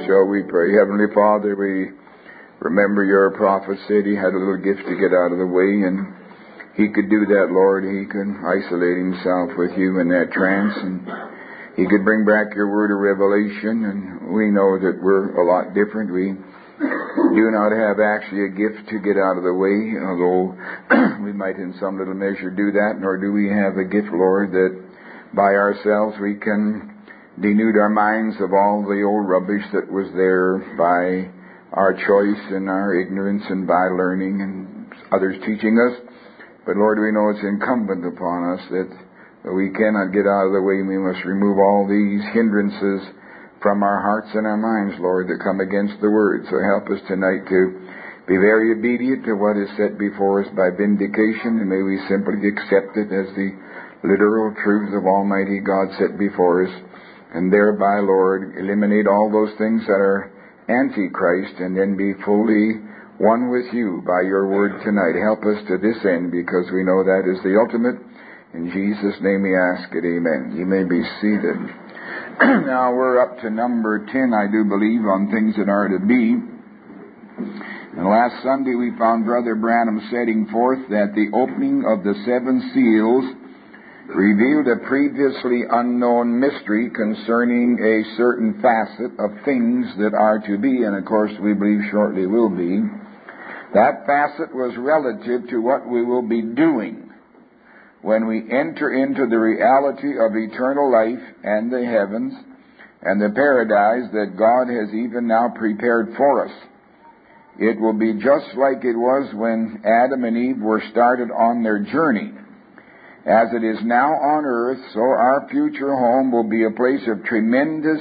Shall we pray? Heavenly Father, we remember your prophet said he had a little gift to get out of the way, and he could do that, Lord. He could isolate himself with you in that trance, and he could bring back your word of revelation, and we know that we're a lot different. We do not have actually a gift to get out of the way, although we might in some little measure do that, nor do we have a gift, Lord, that by ourselves we can denude our minds of all the old rubbish that was there by our choice and our ignorance and by learning and others teaching us. But Lord, we know it's incumbent upon us that we cannot get out of the way. We must remove all these hindrances from our hearts and our minds, Lord, that come against the Word. So help us tonight to be very obedient to what is set before us by vindication, and may we simply accept it as the literal truth of Almighty God set before us, and thereby, Lord, eliminate all those things that are antichrist, and then be fully one with you by your word tonight. Help us to this end, because we know that is the ultimate. In Jesus' name we ask it, amen. You may be seated. Now we're up to number 10, I do believe, on things that are to be. And last Sunday we found Brother Branham setting forth that the opening of the 7 seals revealed a previously unknown mystery concerning a certain facet of things that are to be, and of course we believe shortly will be. That facet was relative to what we will be doing when we enter into the reality of eternal life and the heavens and the paradise that God has even now prepared for us. It will be just like it was when Adam and Eve were started on their journey. As it is now on earth, so our future home will be a place of tremendous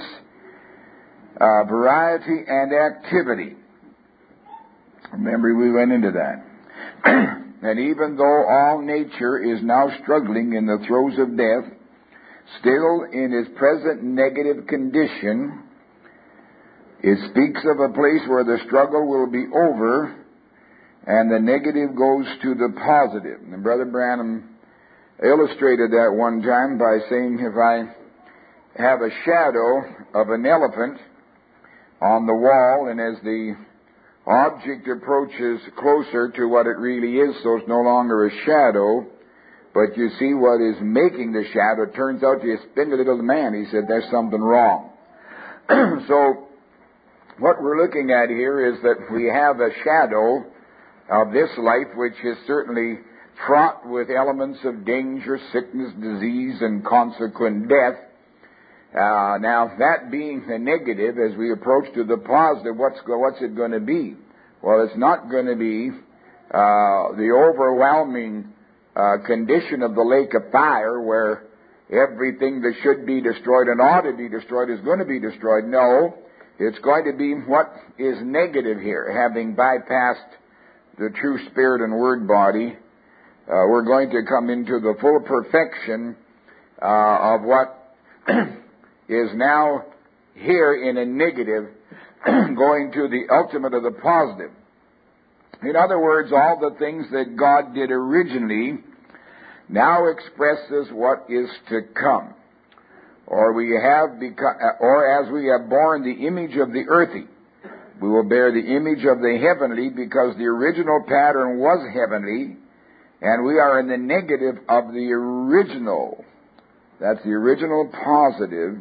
variety and activity. Remember, we went into that. And even though all nature is now struggling in the throes of death, still in its present negative condition, it speaks of a place where the struggle will be over and the negative goes to the positive. And Brother Branham illustrated that one time by saying, if I have a shadow of an elephant on the wall, and as the object approaches closer to what it really is, so it's no longer a shadow, but you see what is making the shadow, it turns out you spin a little man. He said, there's something wrong. So what we're looking at here is that we have a shadow of this life, which is certainly fraught with elements of danger, sickness, disease, and consequent death. Now, that being the negative, as we approach to the positive, what's it going to be? Well, it's not going to be the overwhelming condition of the lake of fire, where everything that should be destroyed and ought to be destroyed is going to be destroyed. No, it's going to be what is negative here. Having bypassed the true spirit and word body, we're going to come into the full perfection of what is now here in a negative, going to the ultimate of the positive. In other words, all the things that God did originally now expresses what is to come. Or as we have borne the image of the earthy, we will bear the image of the heavenly, because the original pattern was heavenly, and we are in the negative of the original. That's the original positive.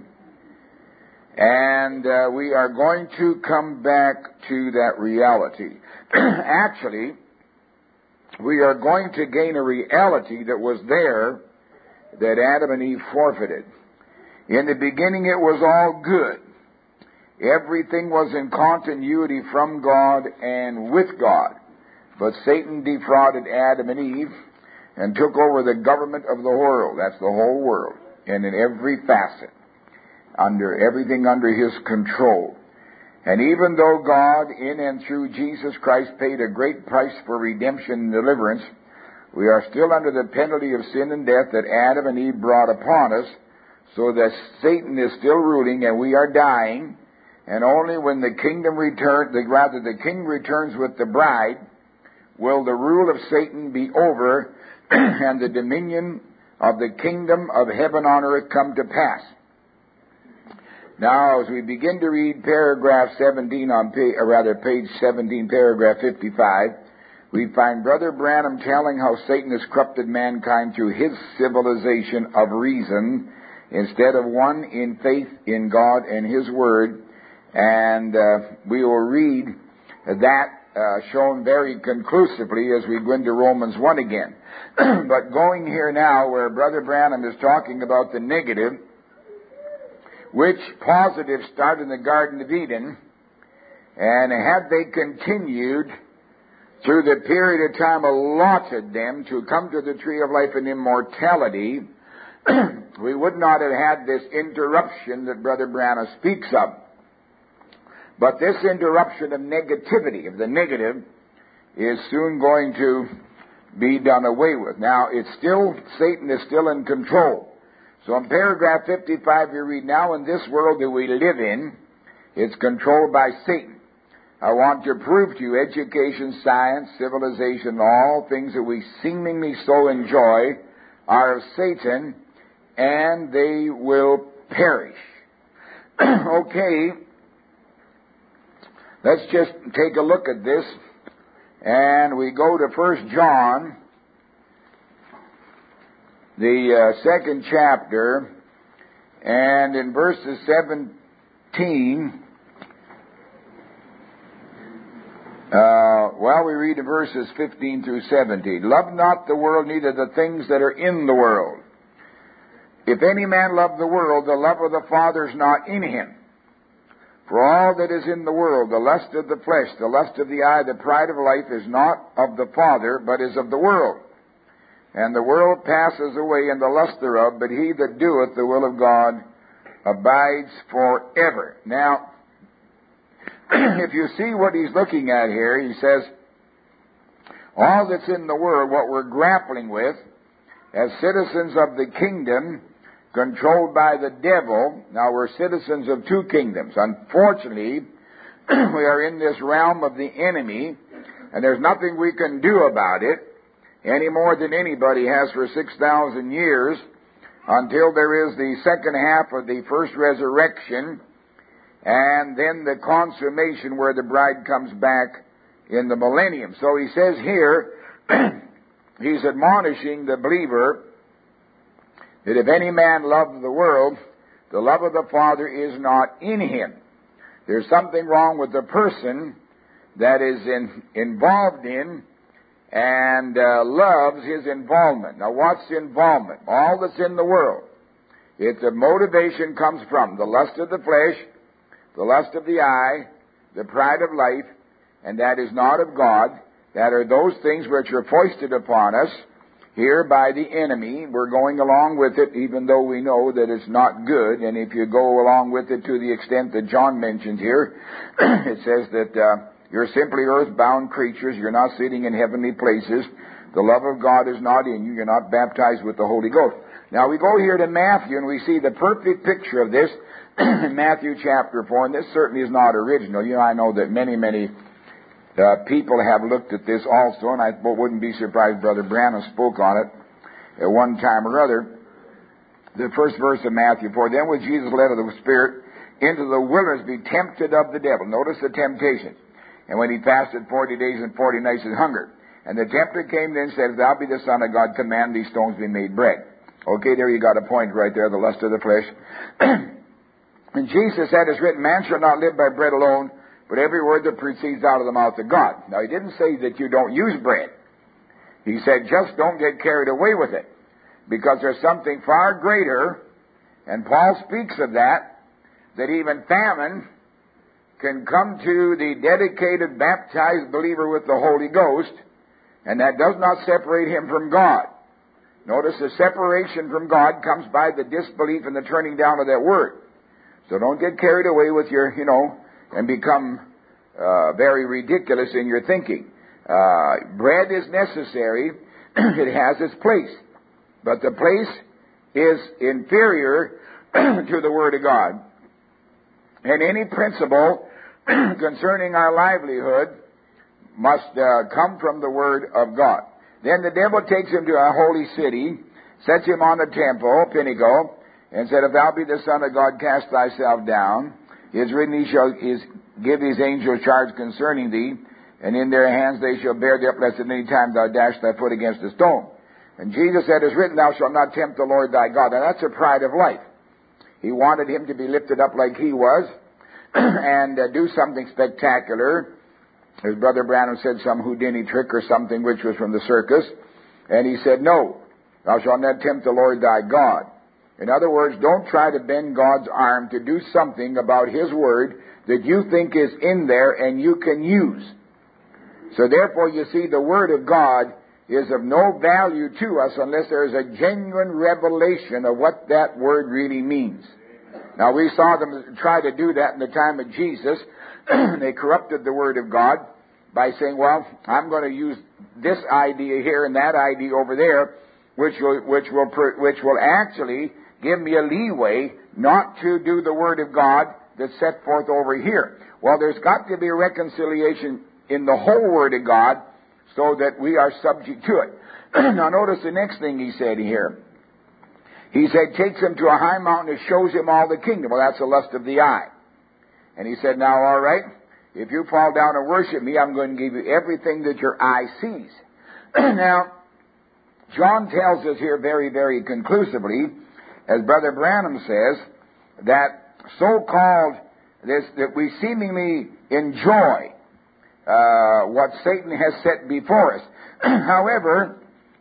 And we are going to come back to that reality. Actually, we are going to gain a reality that was there that Adam and Eve forfeited. In the beginning it was all good. Everything was in continuity from God and with God. But Satan defrauded Adam and Eve and took over the government of the world. That's the whole world. And in every facet. Everything under his control. And even though God, in and through Jesus Christ, paid a great price for redemption and deliverance, we are still under the penalty of sin and death that Adam and Eve brought upon us, so that Satan is still ruling and we are dying. And only when the king returns with the bride, will the rule of Satan be over and the dominion of the kingdom of heaven on earth come to pass. Now, as we begin to read paragraph 17 on page 17, paragraph 55, we find Brother Branham telling how Satan has corrupted mankind through his civilization of reason instead of one in faith in God and His Word. And we will read that shown very conclusively as we go into Romans 1 again. But going here now where Brother Branham is talking about the negative, which positive started in the Garden of Eden, and had they continued through the period of time allotted them to come to the tree of life and immortality, we would not have had this interruption that Brother Branham speaks of. But this interruption of negativity, of the negative, is soon going to be done away with. Now, Satan is still in control. So in paragraph 55 you read, now in this world that we live in, it's controlled by Satan. I want to prove to you education, science, civilization, all things that we seemingly so enjoy are of Satan, and they will perish. Okay, let's just take a look at this, and we go to 1 John, the second chapter, and in verses 17, we read in verses 15 through 17. Love not the world, neither the things that are in the world. If any man love the world, the love of the Father is not in him. For all that is in the world, the lust of the flesh, the lust of the eye, the pride of life, is not of the Father, but is of the world. And the world passes away, and the lust thereof, but he that doeth the will of God abides forever. Now, if you see what he's looking at here, he says, all that's in the world, what we're grappling with, as citizens of the kingdom, controlled by the devil. Now, we're citizens of two kingdoms. Unfortunately, we are in this realm of the enemy, and there's nothing we can do about it, any more than anybody has for 6,000 years, until there is the second half of the first resurrection, and then the consummation where the bride comes back in the millennium. So he says here, he's admonishing the believer that if any man love the world, the love of the Father is not in him. There's something wrong with the person that is involved in and loves his involvement. Now, what's involvement? All that's in the world. It's the motivation comes from the lust of the flesh, the lust of the eye, the pride of life, and that is not of God. That are those things which are foisted upon us here by the enemy. We're going along with it, even though we know that it's not good. And if you go along with it to the extent that John mentions here, it says that you're simply earthbound creatures. You're not sitting in heavenly places. The love of God is not in you. You're not baptized with the Holy Ghost. Now we go here to Matthew, and we see the perfect picture of this in Matthew chapter 4. And this certainly is not original. You know, I know that many people have looked at this also, and I wouldn't be surprised Brother Branham spoke on it at one time or other. The first verse of Matthew 4, then was Jesus led of the Spirit into the wilderness to be tempted of the devil. Notice the temptation. And when he fasted 40 days and 40 nights and hungered. And the tempter came then and said, if thou be the Son of God, command these stones be made bread. Okay, there you got a point right there, the lust of the flesh. And Jesus said, it's written, man shall not live by bread alone, but every word that proceeds out of the mouth of God. Now, he didn't say that you don't use bread. He said, just don't get carried away with it. Because there's something far greater, and Paul speaks of that even famine can come to the dedicated, baptized believer with the Holy Ghost, and that does not separate him from God. Notice the separation from God comes by the disbelief and the turning down of that word. So don't get carried away with your, and become very ridiculous in your thinking. Bread is necessary. It has its place. But the place is inferior to the Word of God. And any principle concerning our livelihood must come from the Word of God. Then the devil takes him to a holy city, sets him on a temple, pinnacle, and said, If thou be the Son of God, cast thyself down. It is written, He shall give His angels charge concerning thee, and in their hands they shall bear thee up, lest at any time thou dash thy foot against a stone. And Jesus said, It is written, Thou shalt not tempt the Lord thy God. Now that's a pride of life. He wanted him to be lifted up like he was, and do something spectacular. His brother Branham said some Houdini trick or something which was from the circus. And he said, No, thou shalt not tempt the Lord thy God. In other words, don't try to bend God's arm to do something about His Word that you think is in there and you can use. So therefore, you see, the Word of God is of no value to us unless there is a genuine revelation of what that Word really means. Now, we saw them try to do that in the time of Jesus. They corrupted the Word of God by saying, well, I'm going to use this idea here and that idea over there, which will actually give me a leeway not to do the Word of God that's set forth over here. Well, there's got to be a reconciliation in the whole Word of God so that we are subject to it. Now, notice the next thing he said here. He said, takes him to a high mountain and shows him all the kingdom. Well, that's the lust of the eye. And he said, now, all right, if you fall down and worship me, I'm going to give you everything that your eye sees. Now, John tells us here very, very conclusively, as Brother Branham says, that so-called this, that we seemingly enjoy what Satan has set before us. However,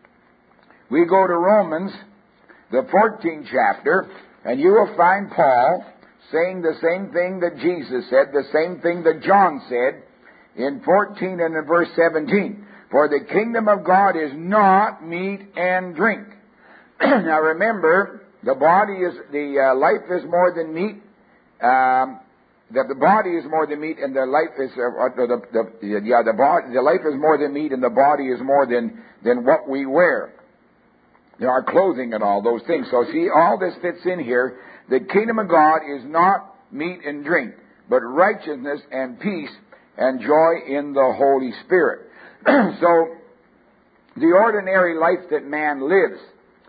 we go to Romans, the 14th chapter, and you will find Paul saying the same thing that Jesus said, the same thing that John said in 14 and in verse 17. For the kingdom of God is not meat and drink. Now remember, the life is more than meat. That the body is more than meat, and the life is the life is more than meat, and the body is more than what we wear. Our clothing and all those things. So see, all this fits in here. The kingdom of God is not meat and drink, but righteousness and peace and joy in the Holy Spirit. So, the ordinary life that man lives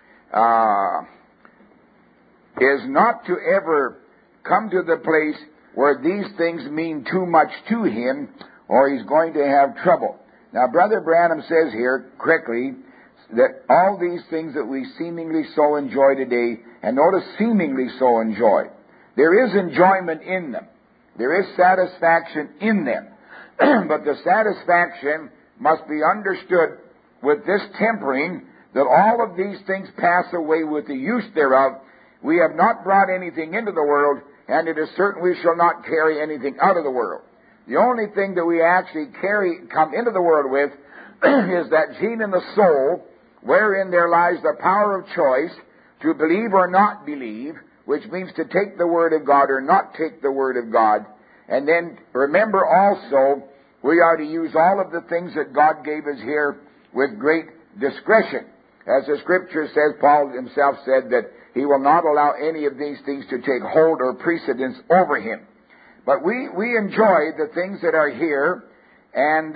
is not to ever come to the place where these things mean too much to him, or he's going to have trouble. Now, Brother Branham says here, correctly, that all these things that we seemingly so enjoy today, and notice seemingly so enjoy, there is enjoyment in them. There is satisfaction in them. But the satisfaction must be understood with this tempering, that all of these things pass away with the use thereof. We have not brought anything into the world, and it is certain we shall not carry anything out of the world. The only thing that we actually come into the world with is that gene in the soul, wherein there lies the power of choice to believe or not believe, which means to take the Word of God or not take the Word of God. And then remember also, we are to use all of the things that God gave us here with great discretion. As the Scripture says, Paul himself said that he will not allow any of these things to take hold or precedence over him. But we enjoy the things that are here, and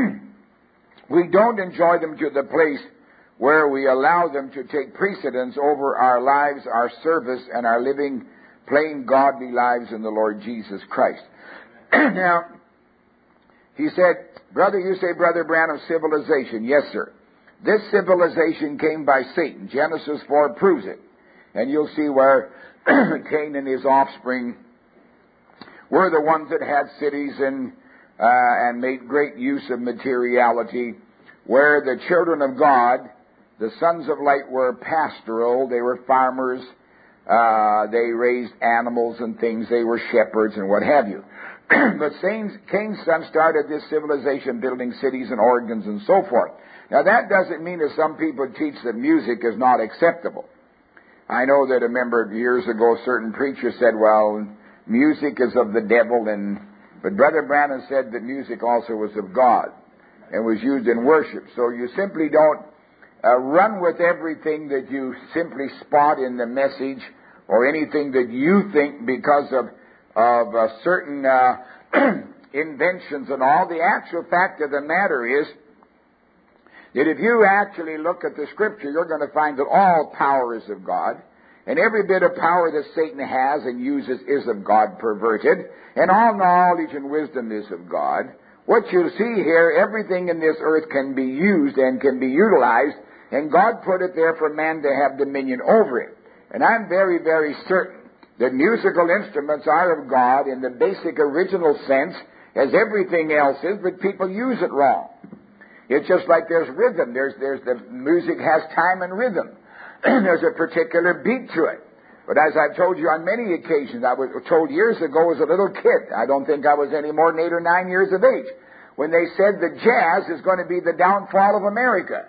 we don't enjoy them to the place where we allow them to take precedence over our lives, our service, and our living plain godly lives in the Lord Jesus Christ. Now, he said, brother, you say, Brother Branham, civilization. Yes, sir. This civilization came by Satan. Genesis 4 proves it. And you'll see where Cain and his offspring were the ones that had cities and made great use of materiality, where the children of God, the sons of light, were pastoral. They were farmers. They raised animals and things. They were shepherds and what have you. But Cain's son started this civilization, building cities and organs and so forth. Now, that doesn't mean, as some people teach, that music is not acceptable. I know that, years ago, certain preachers said, well, music is of the devil, but Brother Branham said that music also was of God and was used in worship. So you simply don't run with everything that you simply spot in the message or anything that you think because of certain inventions and all. The actual fact of the matter is that if you actually look at the Scripture, you're going to find that all power is of God, and every bit of power that Satan has and uses is of God perverted, and all knowledge and wisdom is of God. What you see here, everything in this earth can be used and can be utilized, and God put it there for man to have dominion over it. And I'm very, very certain that musical instruments are of God in the basic original sense, as everything else is, but people use it wrong. It's just like there's rhythm. There's the music has time and rhythm. There's a particular beat to it. But as I've told you on many occasions, I was told years ago as a little kid, I don't think I was any more than 8 or 9 years of age, when they said that jazz is going to be the downfall of America.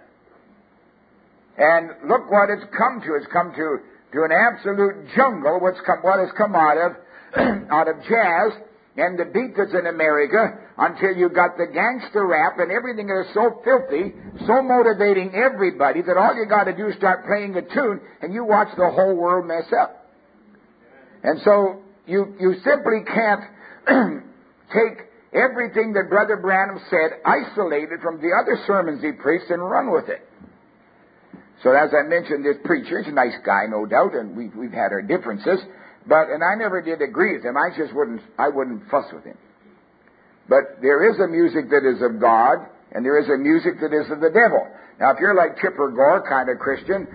And look what it's come to. It's come to an absolute jungle. What has come out of jazz and the beat that's in America, until you got the gangster rap and everything that is so filthy, so motivating everybody that all you got to do is start playing a tune and you watch the whole world mess up. And so you simply can't take everything that Brother Branham said, isolated from the other sermons he preached, and run with it. So as I mentioned, this preacher is a nice guy, no doubt, and we've had our differences. And I never did agree with him. I wouldn't fuss with him. But there is a music that is of God, and there is a music that is of the devil. Now, if you're like Chipper Gore kind of Christian,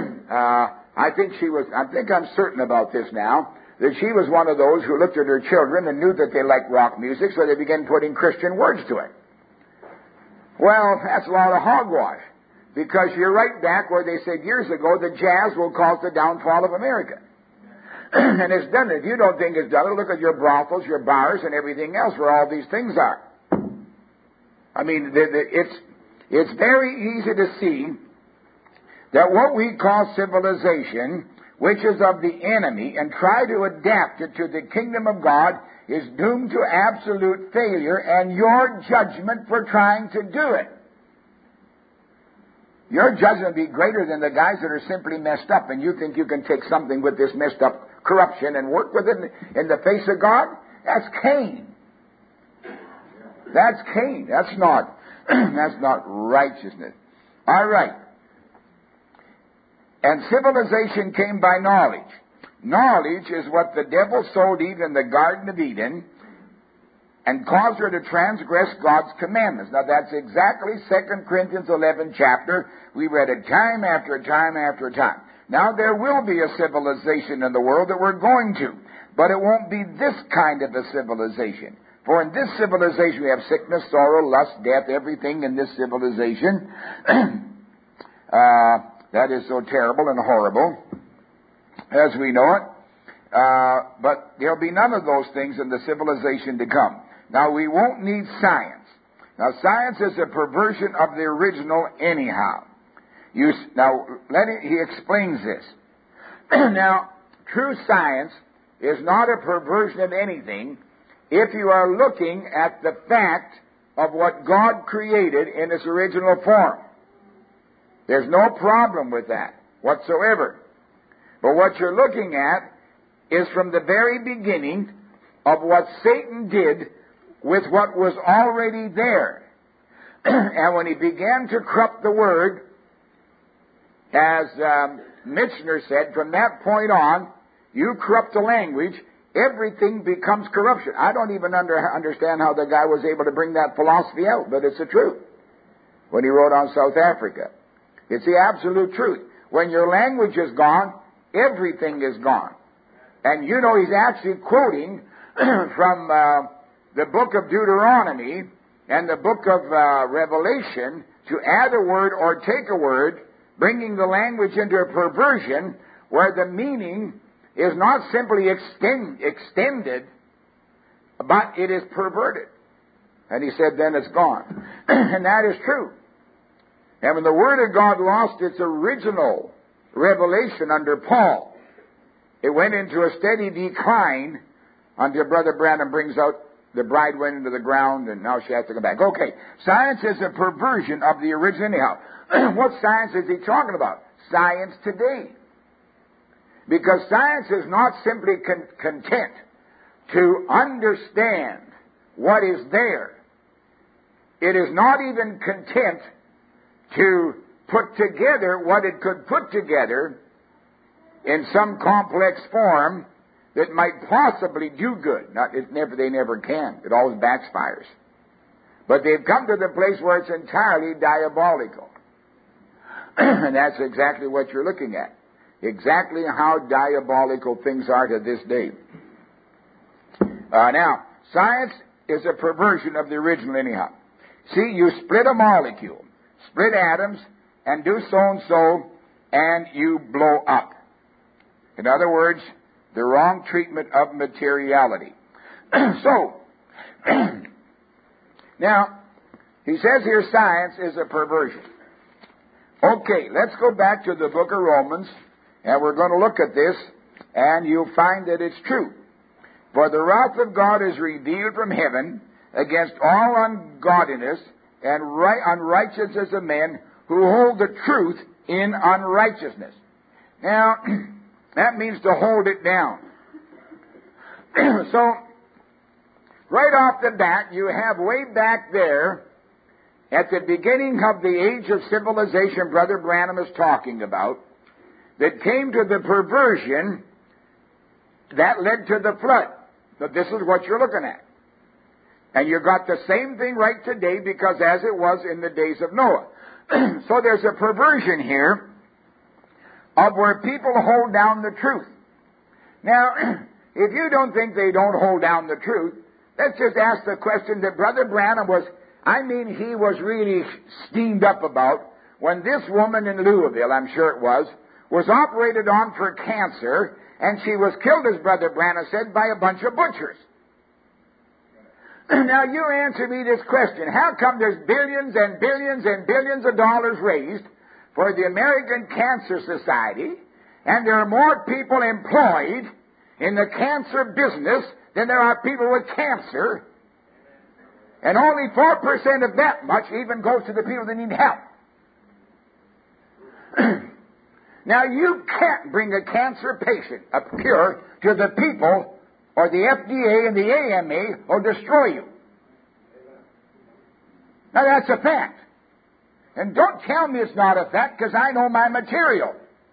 I'm certain about this now, that she was one of those who looked at her children and knew that they liked rock music, so they began putting Christian words to it. Well, that's a lot of hogwash, because you're right back where they said years ago that jazz will cause the downfall of America. And it's done it. If you don't think it's done it, look at your brothels, your bars, and everything else where all these things are. I mean, it's very easy to see that what we call civilization, which is of the enemy, and try to adapt it to the kingdom of God, is doomed to absolute failure and your judgment for trying to do it. Your judgment will be greater than the guys that are simply messed up, and you think you can take something with this messed up corruption and work with it in the face of God? That's Cain. That's Cain. That's not righteousness. All right. And civilization came by knowledge. Knowledge is what the devil sowed Eve in the Garden of Eden and caused her to transgress God's commandments. Now that's exactly 2 Corinthians 11 chapter. We read it time after time after time. Now there will be a civilization in the world that we're going to, but it won't be this kind of a civilization. For in this civilization we have sickness, sorrow, lust, death, everything in this civilization that is so terrible and horrible as we know it. But there'll be none of those things in the civilization to come. Now, we won't need science. Now, science is a perversion of the original anyhow. He explains this. Now, true science is not a perversion of anything if you are looking at the fact of what God created in its original form. There's no problem with that whatsoever. But what you're looking at is from the very beginning of what Satan did with what was already there. And when he began to corrupt the Word, as Michener said, from that point on, you corrupt the language, everything becomes corruption. I don't even understand how the guy was able to bring that philosophy out, but it's the truth. When he wrote on South Africa, it's the absolute truth. When your language is gone, everything is gone. And you know he's actually quoting from the book of Deuteronomy and the book of Revelation to add a word or take a word, bringing the language into a perversion where the meaning is not simply extended, but it is perverted. And he said, then it's gone. And that is true. And when the Word of God lost its original revelation under Paul, it went into a steady decline until Brother Branham brings out the bride went into the ground and now she has to go back. Okay, science is a perversion of the original anyhow. What science is he talking about? Science today. Because science is not simply content to understand what is there. It is not even content to put together what it could put together in some complex form that might possibly do good. They never can. It always backfires. But they've come to the place where it's entirely diabolical. And that's exactly what you're looking at. Exactly how diabolical things are to this day. Now, science is a perversion of the original anyhow. See, you split a molecule, split atoms, and do so and so, and you blow up. In other words, the wrong treatment of materiality. So, now, he says here science is a perversion. Okay, let's go back to the book of Romans, and we're going to look at this, and you'll find that it's true. For the wrath of God is revealed from heaven against all ungodliness and unrighteousness of men who hold the truth in unrighteousness. Now, that means to hold it down. So, right off the bat, you have way back there, at the beginning of the age of civilization Brother Branham is talking about, that came to the perversion that led to the flood. But this is what you're looking at. And you got the same thing right today, because as it was in the days of Noah. So there's a perversion here of where people hold down the truth. Now, if you don't think they don't hold down the truth, let's just ask the question that Brother Branham he was really steamed up about when this woman in Louisville, I'm sure it was operated on for cancer, and she was killed, as Brother Branham said, by a bunch of butchers. Now, you answer me this question. How come there's billions and billions and billions of dollars raised for the American Cancer Society, and there are more people employed in the cancer business than there are people with cancer, and only 4% of that much even goes to the people that need help? Now, you can't bring a cancer patient, a cure, to the people, or the FDA and the AMA will destroy you. Now, that's a fact. And don't tell me it's not a fact, because I know my material.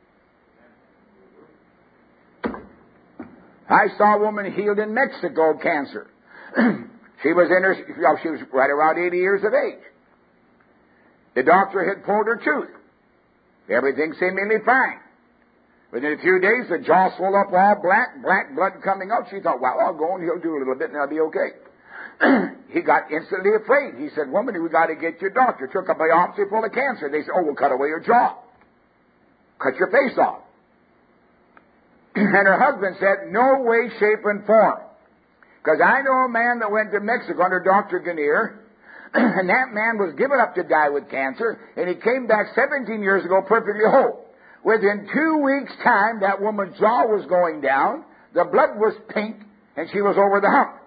I saw a woman healed in Mexico, cancer. She was right around 80 years of age. The doctor had pulled her tooth. Everything seemingly fine. Within a few days, the jaw swelled up all black blood coming out. She thought, well, I'll go and he'll do a little bit and I'll be okay. He got instantly afraid. He said, woman, we got to get your doctor. Took a biopsy full of cancer. They said, we'll cut away your jaw. Cut your face off. And her husband said, no way, shape, and form. Because I know a man that went to Mexico under Dr. Genier, and that man was given up to die with cancer, and he came back 17 years ago perfectly whole. Within 2 weeks' time, that woman's jaw was going down, the blood was pink, and she was over the hump.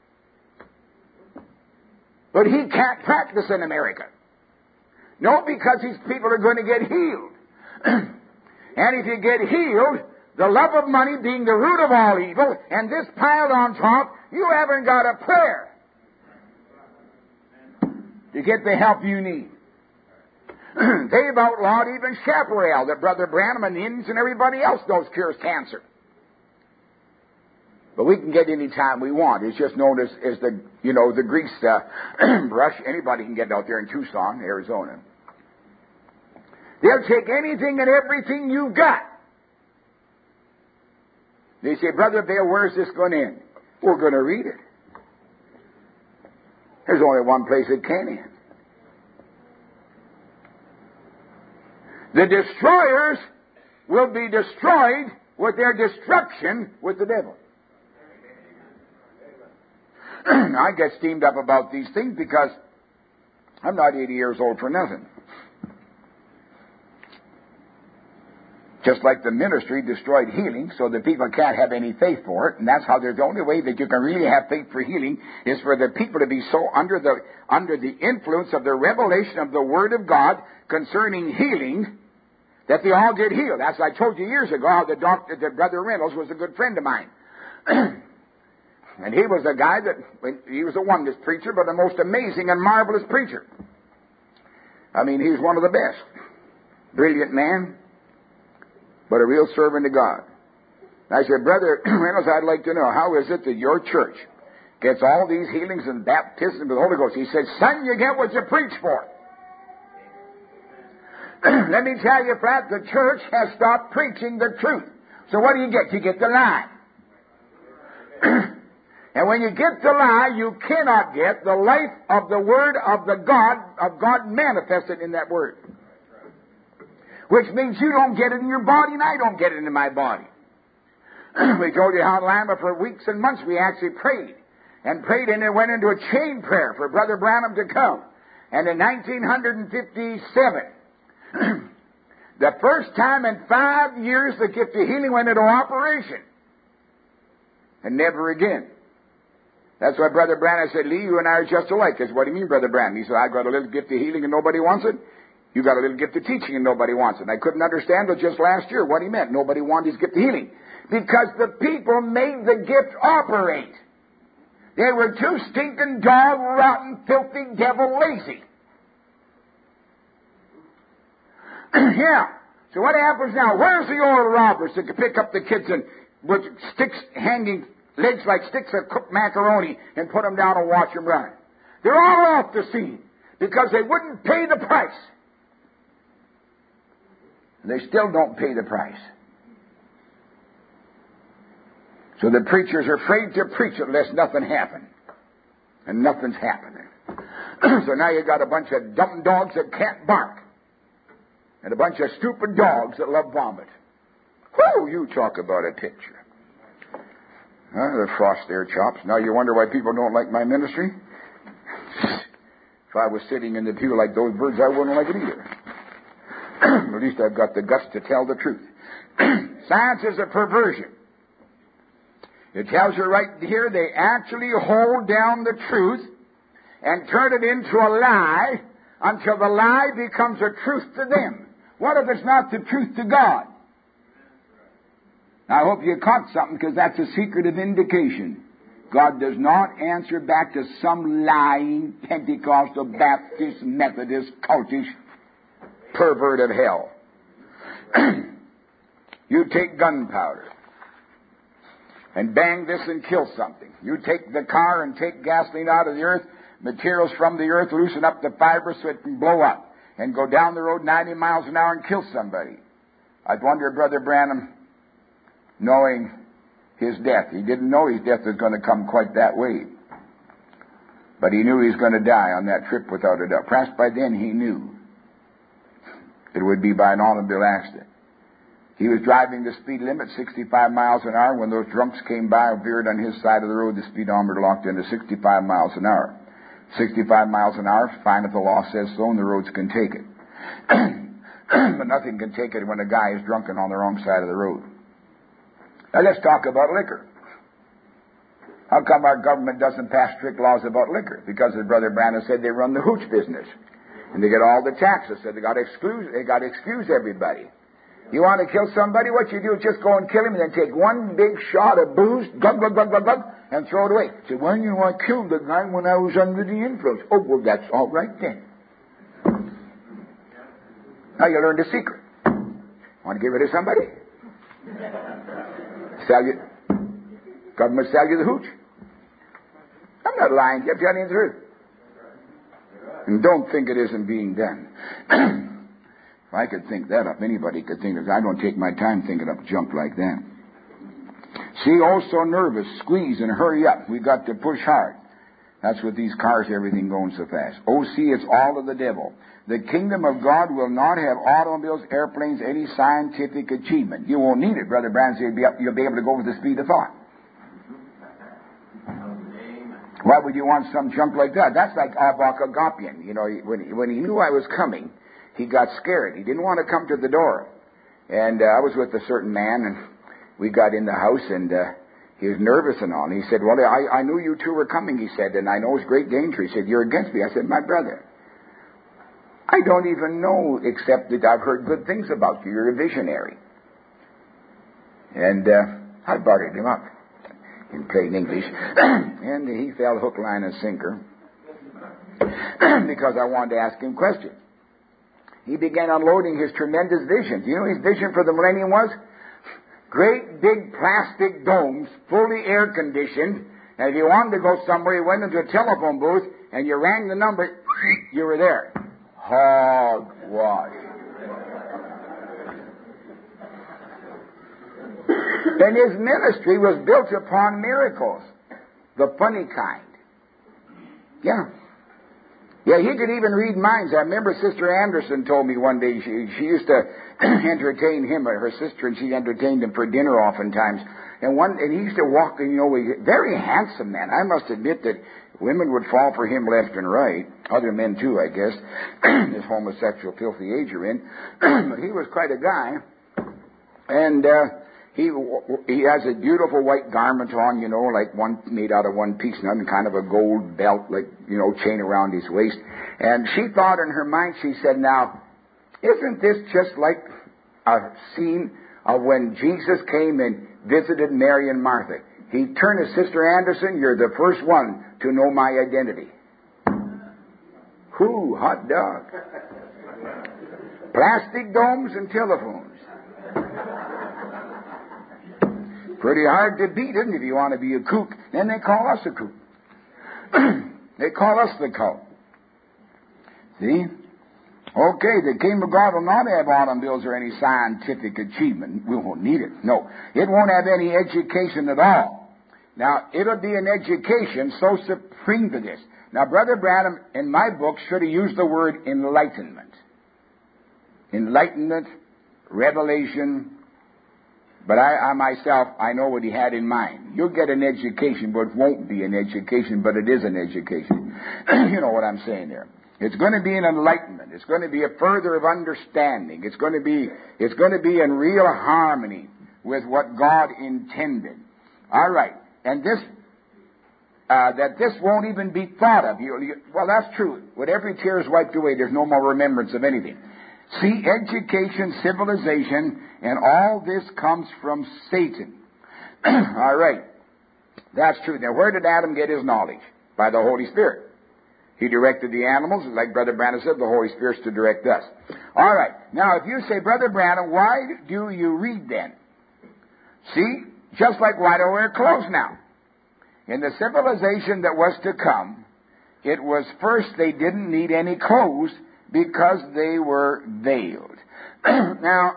But he can't practice in America. No, because these people are going to get healed. And if you get healed, the love of money being the root of all evil, and this piled on top, you haven't got a prayer to get the help you need. They've outlawed even chaparral that Brother Branham and the Indians and everybody else knows cures cancer. But we can get any time we want. It's just known as the grease brush. Anybody can get out there in Tucson, Arizona. They'll take anything and everything you've got. They say, Brother Bale, where's this going to end? We're going to read it. There's only one place it can end. The destroyers will be destroyed with their destruction with the devil. I get steamed up about these things because I'm not 80 years old for nothing. Just like the ministry destroyed healing so that people can't have any faith for it, and that's how the only way that you can really have faith for healing is for the people to be so under the influence of the revelation of the Word of God concerning healing that they all get healed. As I told you years ago, how that Brother Reynolds was a good friend of mine. And he was a guy he was a oneness preacher, but the most amazing and marvelous preacher. I mean, he's one of the best. Brilliant man. but a real servant of God. I said, Brother Reynolds, I'd like to know, how is it that your church gets all these healings and baptisms with the Holy Ghost? He said, son, you get what you preach for. Let me tell you, Pat, the church has stopped preaching the truth. So what do you get? You get the lie. And when you get the lie, you cannot get the life of the Word of God manifested in that Word. Which means you don't get it in your body, and I don't get it in my body. We told you how in Lima for weeks and months we actually prayed. And it went into a chain prayer for Brother Branham to come. And in 1957, the first time in 5 years the gift of healing went into operation. And never again. That's why Brother Branham said, Lee, you and I are just alike. I said, what do you mean, Brother Branham? He said, I've got a little gift of healing and nobody wants it. You got a little gift of teaching and nobody wants it. And I couldn't understand until just last year what he meant. Nobody wanted his gift of healing. Because the people made the gift operate. They were too stinking, dog, rotten, filthy, devil lazy. Yeah. So what happens now? Where's the old robbers that can pick up the kids and with sticks hanging, legs like sticks of cooked macaroni and put them down and watch them run? They're all off the scene because they wouldn't pay the price. And they still don't pay the price. So the preachers are afraid to preach unless nothing happens. And nothing's happening. So now you got a bunch of dumb dogs that can't bark. And a bunch of stupid dogs that love vomit. Whoo, you talk about a picture. The frost their chops. Now you wonder why people don't like my ministry? If I was sitting in the pew like those birds, I wouldn't like it either. At least I've got the guts to tell the truth. Science is a perversion. It tells you right here they actually hold down the truth and turn it into a lie until the lie becomes a truth to them. What if it's not the truth to God? I hope you caught something, because that's a secret of vindication. God does not answer back to some lying Pentecostal, Baptist, Methodist, cultish pervert of hell. You take gunpowder and bang this and kill something. You take the car and take gasoline out of the earth, materials from the earth, loosen up the fiber so it can blow up, and go down the road 90 miles an hour and kill somebody. I'd wonder if Brother Branham, knowing his death, he didn't know his death was going to come quite that way. But he knew he was going to die on that trip without a doubt. Perhaps by then he knew it would be by an automobile accident. He was driving the speed limit, 65 miles an hour. When those drunks came by and veered on his side of the road, the speedometer locked into 65 miles an hour. 65 miles an hour, fine if the law says so, and the roads can take it. But nothing can take it when a guy is drunken on the wrong side of the road. Now let's talk about liquor. How come our government doesn't pass strict laws about liquor? Because, as Brother Branham said, they run the hooch business. And they get all the taxes, so they got to excuse everybody. You want to kill somebody, what you do is just go and kill him and then take one big shot of booze, glug, glug, glug, glug, glug, and throw it away. Say, well, you know, I killed the guy when I was under the influence. Oh, well, that's all right then. Now you learned a secret. Want to give it to somebody? Sell you. Government sell you the hooch. I'm not lying. I'm telling you the truth. And don't think it isn't being done. If I could think that up, anybody could think that. I don't take my time thinking up junk like that. See, also nervous, squeeze and hurry up. We've got to push hard. That's with these cars, everything going so fast. Oh, see, it's all of the devil. The kingdom of God will not have automobiles, airplanes, any scientific achievement. You won't need it, Brother Branham said. You'll be able to go with the speed of thought. Why would you want some junk like that? That's like Abba-Agapian. You know, when he knew I was coming, he got scared. He didn't want to come to the door. And I was with a certain man, and we got in the house, and he was nervous and all. And he said, well, I knew you two were coming, he said, and I know it's great danger. He said, you're against me. I said, my brother, I don't even know except that I've heard good things about you. You're a visionary. And I bartered him up in plain English. And he fell hook, line, and sinker because I wanted to ask him questions. he began unloading his tremendous vision. Do you know his vision for the millennium was? Great big plastic domes, fully air conditioned, and if you wanted to go somewhere, you went into a telephone booth and you rang the number, you were there. Hogwash. And his ministry was built upon miracles. The funny kind. Yeah. Yeah, he could even read minds. I remember Sister Anderson told me one day she used to entertain him, her sister, and she entertained him for dinner oftentimes. And he used to walk, very handsome man. I must admit that women would fall for him left and right. Other men too, I guess. This homosexual, filthy age you're in. But he was quite a guy. And he has a beautiful white garment on, like one made out of one piece, and kind of a gold belt, like, chain around his waist. And she thought in her mind, she said, now, isn't this just like a scene of when Jesus came and visited Mary and Martha? He turned to Sister Anderson, you're the first one to know my identity. Whoo, hot dog. Plastic domes and telephones. Pretty hard to beat, isn't it, if you want to be a kook? Then they call us a kook. They call us the cult. See? Okay, the kingdom of God will not have automobiles or any scientific achievement. We won't need it. No. It won't have any education at all. Now, it'll be an education so supreme to this. Now, Brother Branham, in my book, should have used the word enlightenment. Enlightenment, revelation. But I myself, I know what he had in mind. You'll get an education, but it won't be an education, but it is an education. You know what I'm saying there. It's going to be an enlightenment. It's going to be a further of understanding. It's going to be in real harmony with what God intended. All right. And this, that this won't even be thought of. Well, that's true. When every tear is wiped away, there's no more remembrance of anything. See, education, civilization, and all this comes from Satan. All right. That's true. Now, where did Adam get his knowledge? By the Holy Spirit. He directed the animals, like Brother Branham said, the Holy Spirit's to direct us. All right. Now, if you say, Brother Branham, why do you read then? See, just like why do I wear clothes now? In the civilization that was to come, it was first they didn't need any clothes because they were veiled. Now,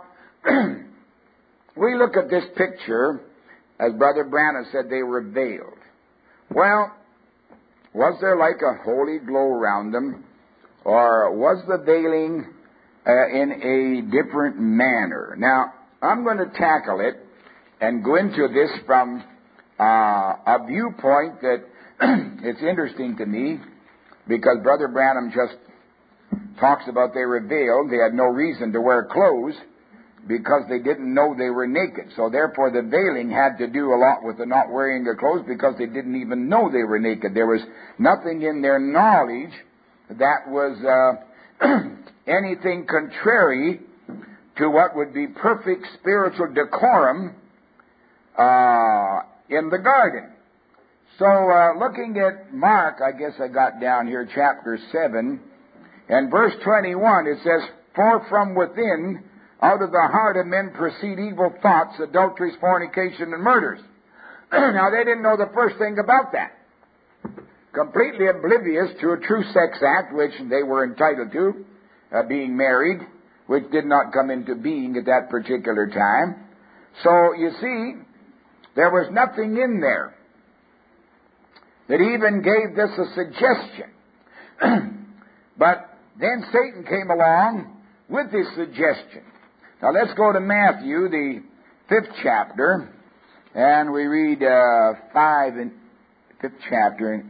we look at this picture, as Brother Branham said, they were veiled. Well, was there like a holy glow around them? Or was the veiling in a different manner? Now, I'm going to tackle it and go into this from a viewpoint that it's interesting to me, because Brother Branham just talks about they were veiled. They had no reason to wear clothes because they didn't know they were naked. So therefore the veiling had to do a lot with the not wearing the clothes because they didn't even know they were naked. There was nothing in their knowledge that was anything contrary to what would be perfect spiritual decorum in the garden. So looking at Mark, I guess I got down here, chapter 7, and verse 21, it says, for from within, out of the heart of men proceed evil thoughts, adulteries, fornication, and murders. Now, they didn't know the first thing about that. Completely oblivious to a true sex act, which they were entitled to, being married, which did not come into being at that particular time. So, you see, there was nothing in there that even gave this a suggestion. But then Satan came along with this suggestion. Now let's go to Matthew, the 5th chapter, and we read 5 and 5th chapter,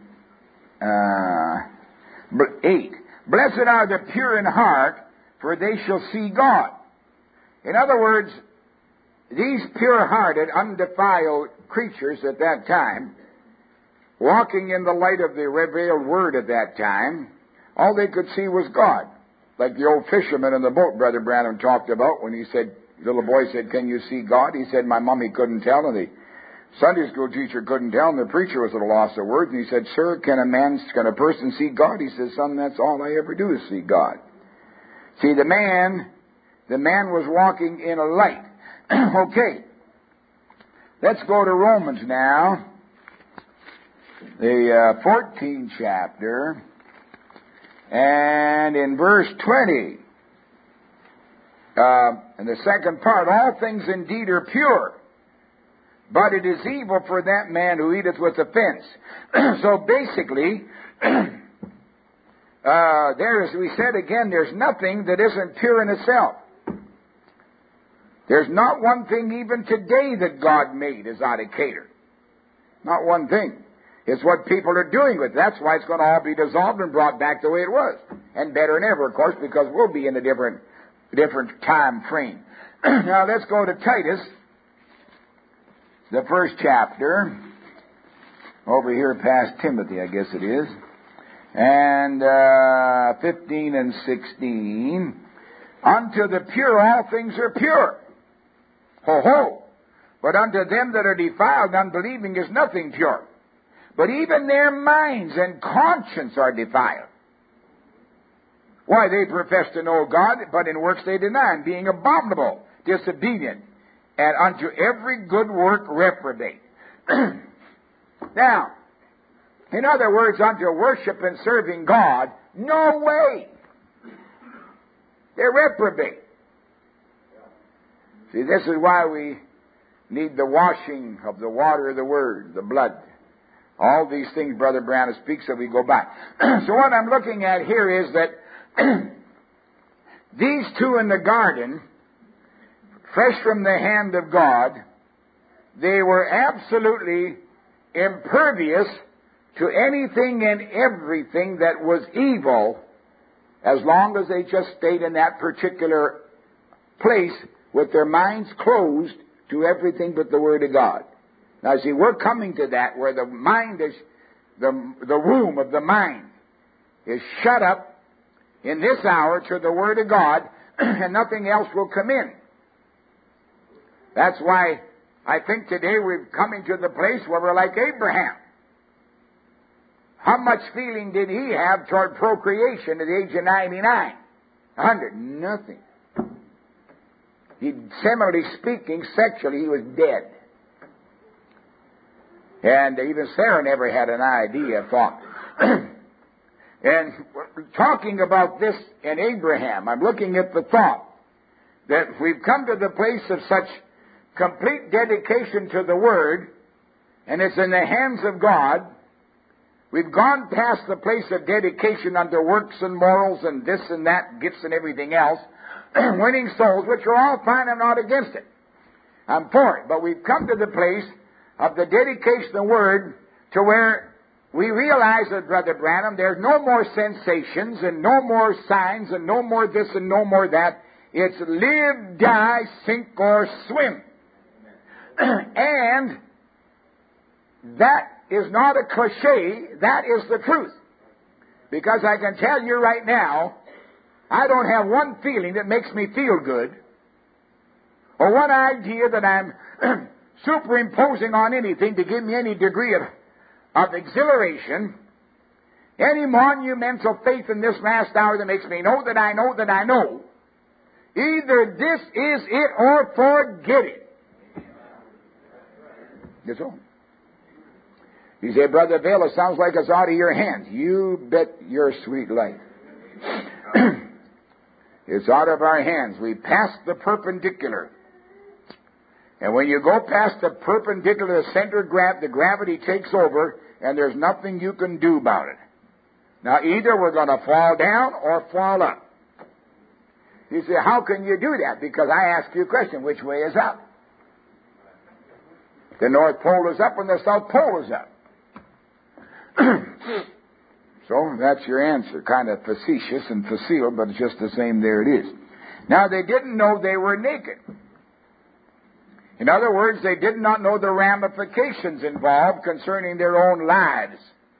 8. Blessed are the pure in heart, for they shall see God. In other words, these pure-hearted, undefiled creatures at that time, walking in the light of the revealed Word at that time, all they could see was God. Like the old fisherman in the boat Brother Branham talked about when he said, little boy said, can you see God? He said, my mommy couldn't tell, and the Sunday school teacher couldn't tell, and the preacher was at a loss of words. And he said, sir, can a person see God? He says, son, that's all I ever do is see God. See, the man was walking in a light. Okay. Let's go to Romans now. The 14th chapter. And in verse 20, in the second part, all things indeed are pure, but it is evil for that man who eateth with offense. So basically, we said again, there's nothing that isn't pure in itself. There's not one thing even today that God made is out of cater. Not one thing. It's what people are doing with it. That's why it's going to all be dissolved and brought back the way it was. And better than ever, of course, because we'll be in a different time frame. Now let's go to Titus, the first chapter. Over here past Timothy, I guess it is. And 15 and 16. Unto the pure all things are pure. Ho, ho. But unto them that are defiled, unbelieving, is nothing pure. But even their minds and conscience are defiled. Why, they profess to know God, but in works they deny, and being abominable, disobedient, and unto every good work reprobate. Now, in other words, unto worship and serving God, no way. They're reprobate. See, this is why we need the washing of the water of the Word, the blood. All these things Brother Branham speaks of, we go back. So what I'm looking at here is that these two in the garden, fresh from the hand of God, they were absolutely impervious to anything and everything that was evil, as long as they just stayed in that particular place with their minds closed to everything but the Word of God. Now, see, we're coming to that where the mind is, the womb of the mind is shut up in this hour to the Word of God, and nothing else will come in. That's why I think today we're coming to the place where we're like Abraham. How much feeling did he have toward procreation at the age of 99? 100? Nothing. Similarly speaking, sexually, he was dead. And even Sarah never had an idea, thought. And talking about this in Abraham, I'm looking at the thought that we've come to the place of such complete dedication to the Word, and it's in the hands of God. We've gone past the place of dedication unto works and morals and this and that, gifts and everything else, winning souls, which are all fine. I'm not against it. I'm for it. But we've come to the place of the dedication of the Word to where we realize that, Brother Branham, there's no more sensations and no more signs and no more this and no more that. It's live, die, sink, or swim. And that is not a cliche. That is the truth. Because I can tell you right now, I don't have one feeling that makes me feel good, or one idea that I'm superimposing on anything to give me any degree of exhilaration, any monumental faith in this last hour that makes me know that I know that I know. Either this is it or forget it. That's all. You say, Brother Vail, it sounds like it's out of your hands. You bet your sweet life. It's out of our hands. We passed the perpendicular. And when you go past the perpendicular, the center the gravity takes over, and there's nothing you can do about it. Now, either we're going to fall down or fall up. You say, how can you do that? Because I ask you a question, which way is up? The North Pole is up and the South Pole is up. So that's your answer. Kind of facetious and facile, but it's just the same. There it is. Now, they didn't know they were naked. In other words, they did not know the ramifications involved concerning their own lives.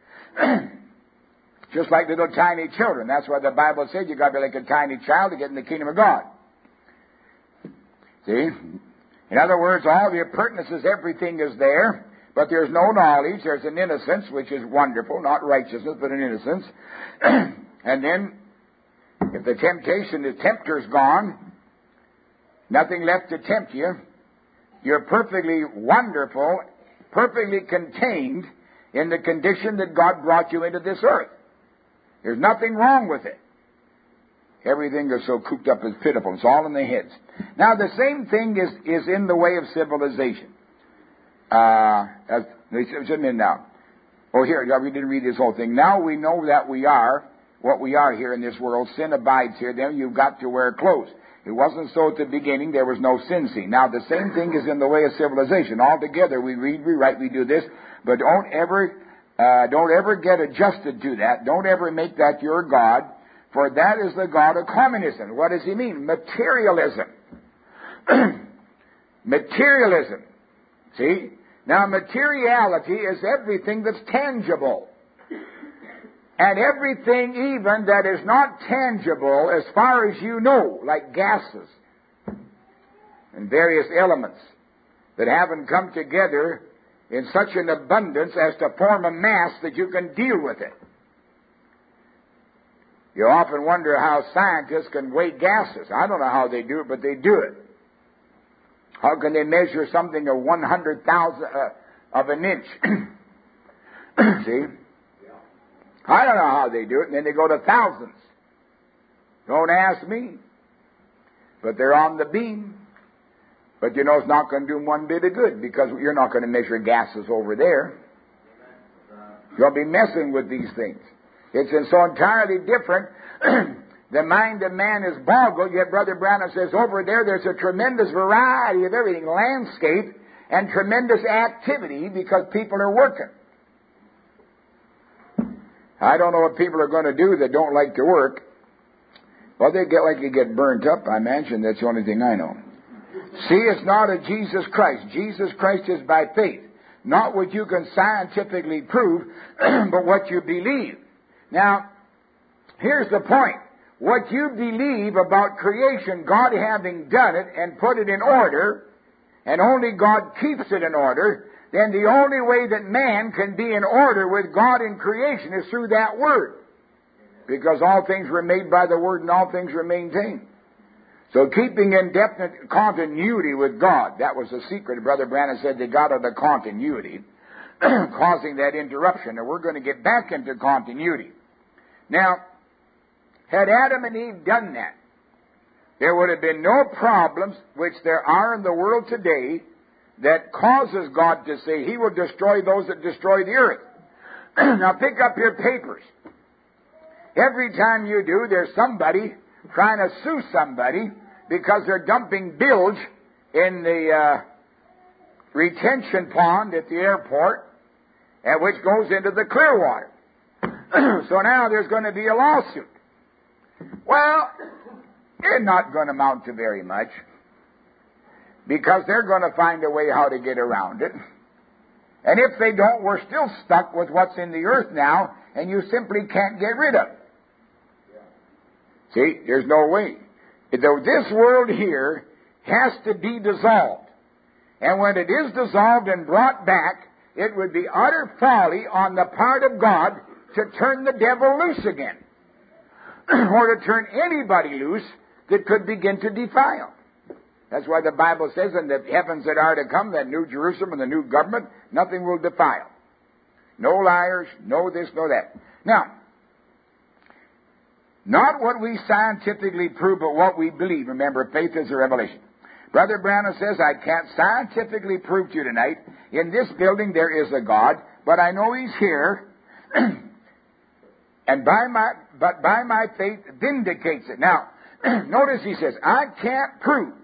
Just like little tiny children. That's why the Bible said you've got to be like a tiny child to get in the kingdom of God. See? In other words, all the appurtenances, everything is there, but there's no knowledge. There's an innocence, which is wonderful. Not righteousness, but an innocence. And then If the tempter's gone, nothing left to tempt you, you're perfectly wonderful, perfectly contained in the condition that God brought you into this earth. There's nothing wrong with it. Everything is so cooped up as pitiful. It's all in the heads. Now, the same thing is in the way of civilization. Now. Oh, here, we didn't read this whole thing. Now we know that we are what we are here in this world. Sin abides here. Then you've got to wear clothes. It wasn't so at the beginning. There was no sin seen. Now, the same thing is in the way of civilization. Altogether, we read, we write, we do this, but don't ever get adjusted to that. Don't ever make that your God, for that is the God of communism. What does he mean? Materialism. Materialism. See? Now, materiality is everything that's tangible. And everything even that is not tangible as far as you know, like gases and various elements that haven't come together in such an abundance as to form a mass that you can deal with it. You often wonder how scientists can weigh gases. I don't know how they do it, but they do it. How can they measure something of 100,000th of an inch? See? I don't know how they do it, and then they go to thousands. Don't ask me. But they're on the beam. But you know it's not going to do them one bit of good, because you're not going to measure gases over there. You'll be messing with these things. It's so entirely different. The mind of man is boggled, yet Brother Branham says over there's a tremendous variety of everything, landscape, and tremendous activity, because people are working. I don't know what people are going to do that don't like to work. Well, they get burnt up, I imagine. That's the only thing I know. See, it's not a Jesus Christ. Jesus Christ is by faith. Not what you can scientifically prove, but what you believe. Now, here's the point. What you believe about creation, God having done it and put it in order, and only God keeps it in order, then the only way that man can be in order with God in creation is through that Word. Because all things were made by the Word and all things were maintained. So keeping in definite continuity with God, that was the secret. Brother Branham said they got out of continuity, causing that interruption. And we're going to get back into continuity. Now, had Adam and Eve done that, there would have been no problems which there are in the world today that causes God to say He will destroy those that destroy the earth. Now pick up your papers. Every time you do, there's somebody trying to sue somebody because they're dumping bilge in the retention pond at the airport, and which goes into the Clearwater. So now there's going to be a lawsuit. Well, it's not going to amount to very much, because they're going to find a way how to get around it. And if they don't, we're still stuck with what's in the earth now, and you simply can't get rid of it. See, there's no way. This world here has to be dissolved. And when it is dissolved and brought back, it would be utter folly on the part of God to turn the devil loose again, or to turn anybody loose that could begin to defile. That's why the Bible says, in the heavens that are to come, that new Jerusalem and the new government, nothing will defile. No liars, no this, no that. Now, not what we scientifically prove, but what we believe. Remember, faith is a revelation. Brother Branham says, I can't scientifically prove to you tonight, in this building there is a God, but I know He's here, and by my faith vindicates it. Now, notice he says, I can't prove.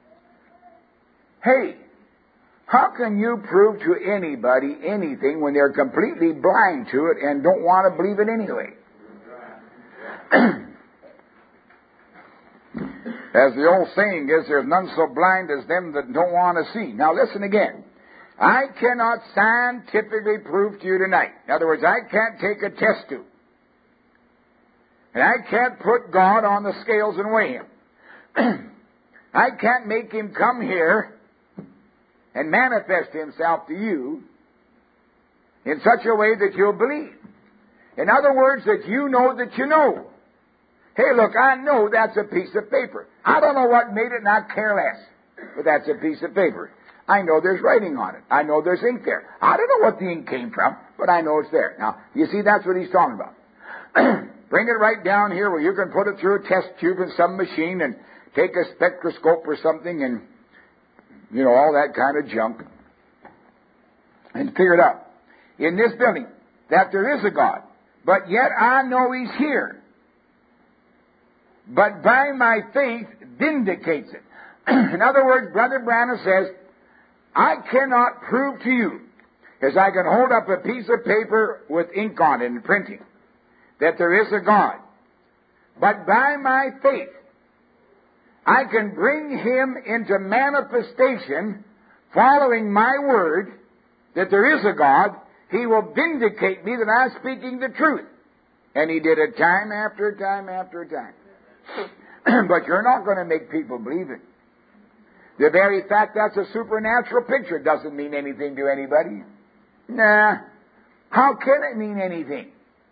Hey, how can you prove to anybody anything when they're completely blind to it and don't want to believe it anyway? As the old saying is, there's none so blind as them that don't want to see. Now listen again. I cannot scientifically prove to you tonight. In other words, I can't take a test tube. And I can't put God on the scales and weigh Him. I can't make Him come here and manifest Himself to you in such a way that you'll believe. In other words, that you know that you know. Hey, look, I know that's a piece of paper. I don't know what made it, and I care less. But that's a piece of paper. I know there's writing on it. I know there's ink there. I don't know what the ink came from, but I know it's there. Now, you see, that's what he's talking about. Bring it right down here where you can put it through a test tube in some machine and take a spectroscope or something and, you know, all that kind of junk and figure it out. In this building, that there is a God, but yet I know He's here. But by my faith vindicates it. In other words, Brother Branham says, I cannot prove to you, as I can hold up a piece of paper with ink on it and printing, that there is a God. But by my faith, I can bring Him into manifestation, following my word, that there is a God. He will vindicate me that I'm speaking the truth. And He did it time after time after time. But you're not going to make people believe it. The very fact that's a supernatural picture doesn't mean anything to anybody. Nah. How can it mean anything?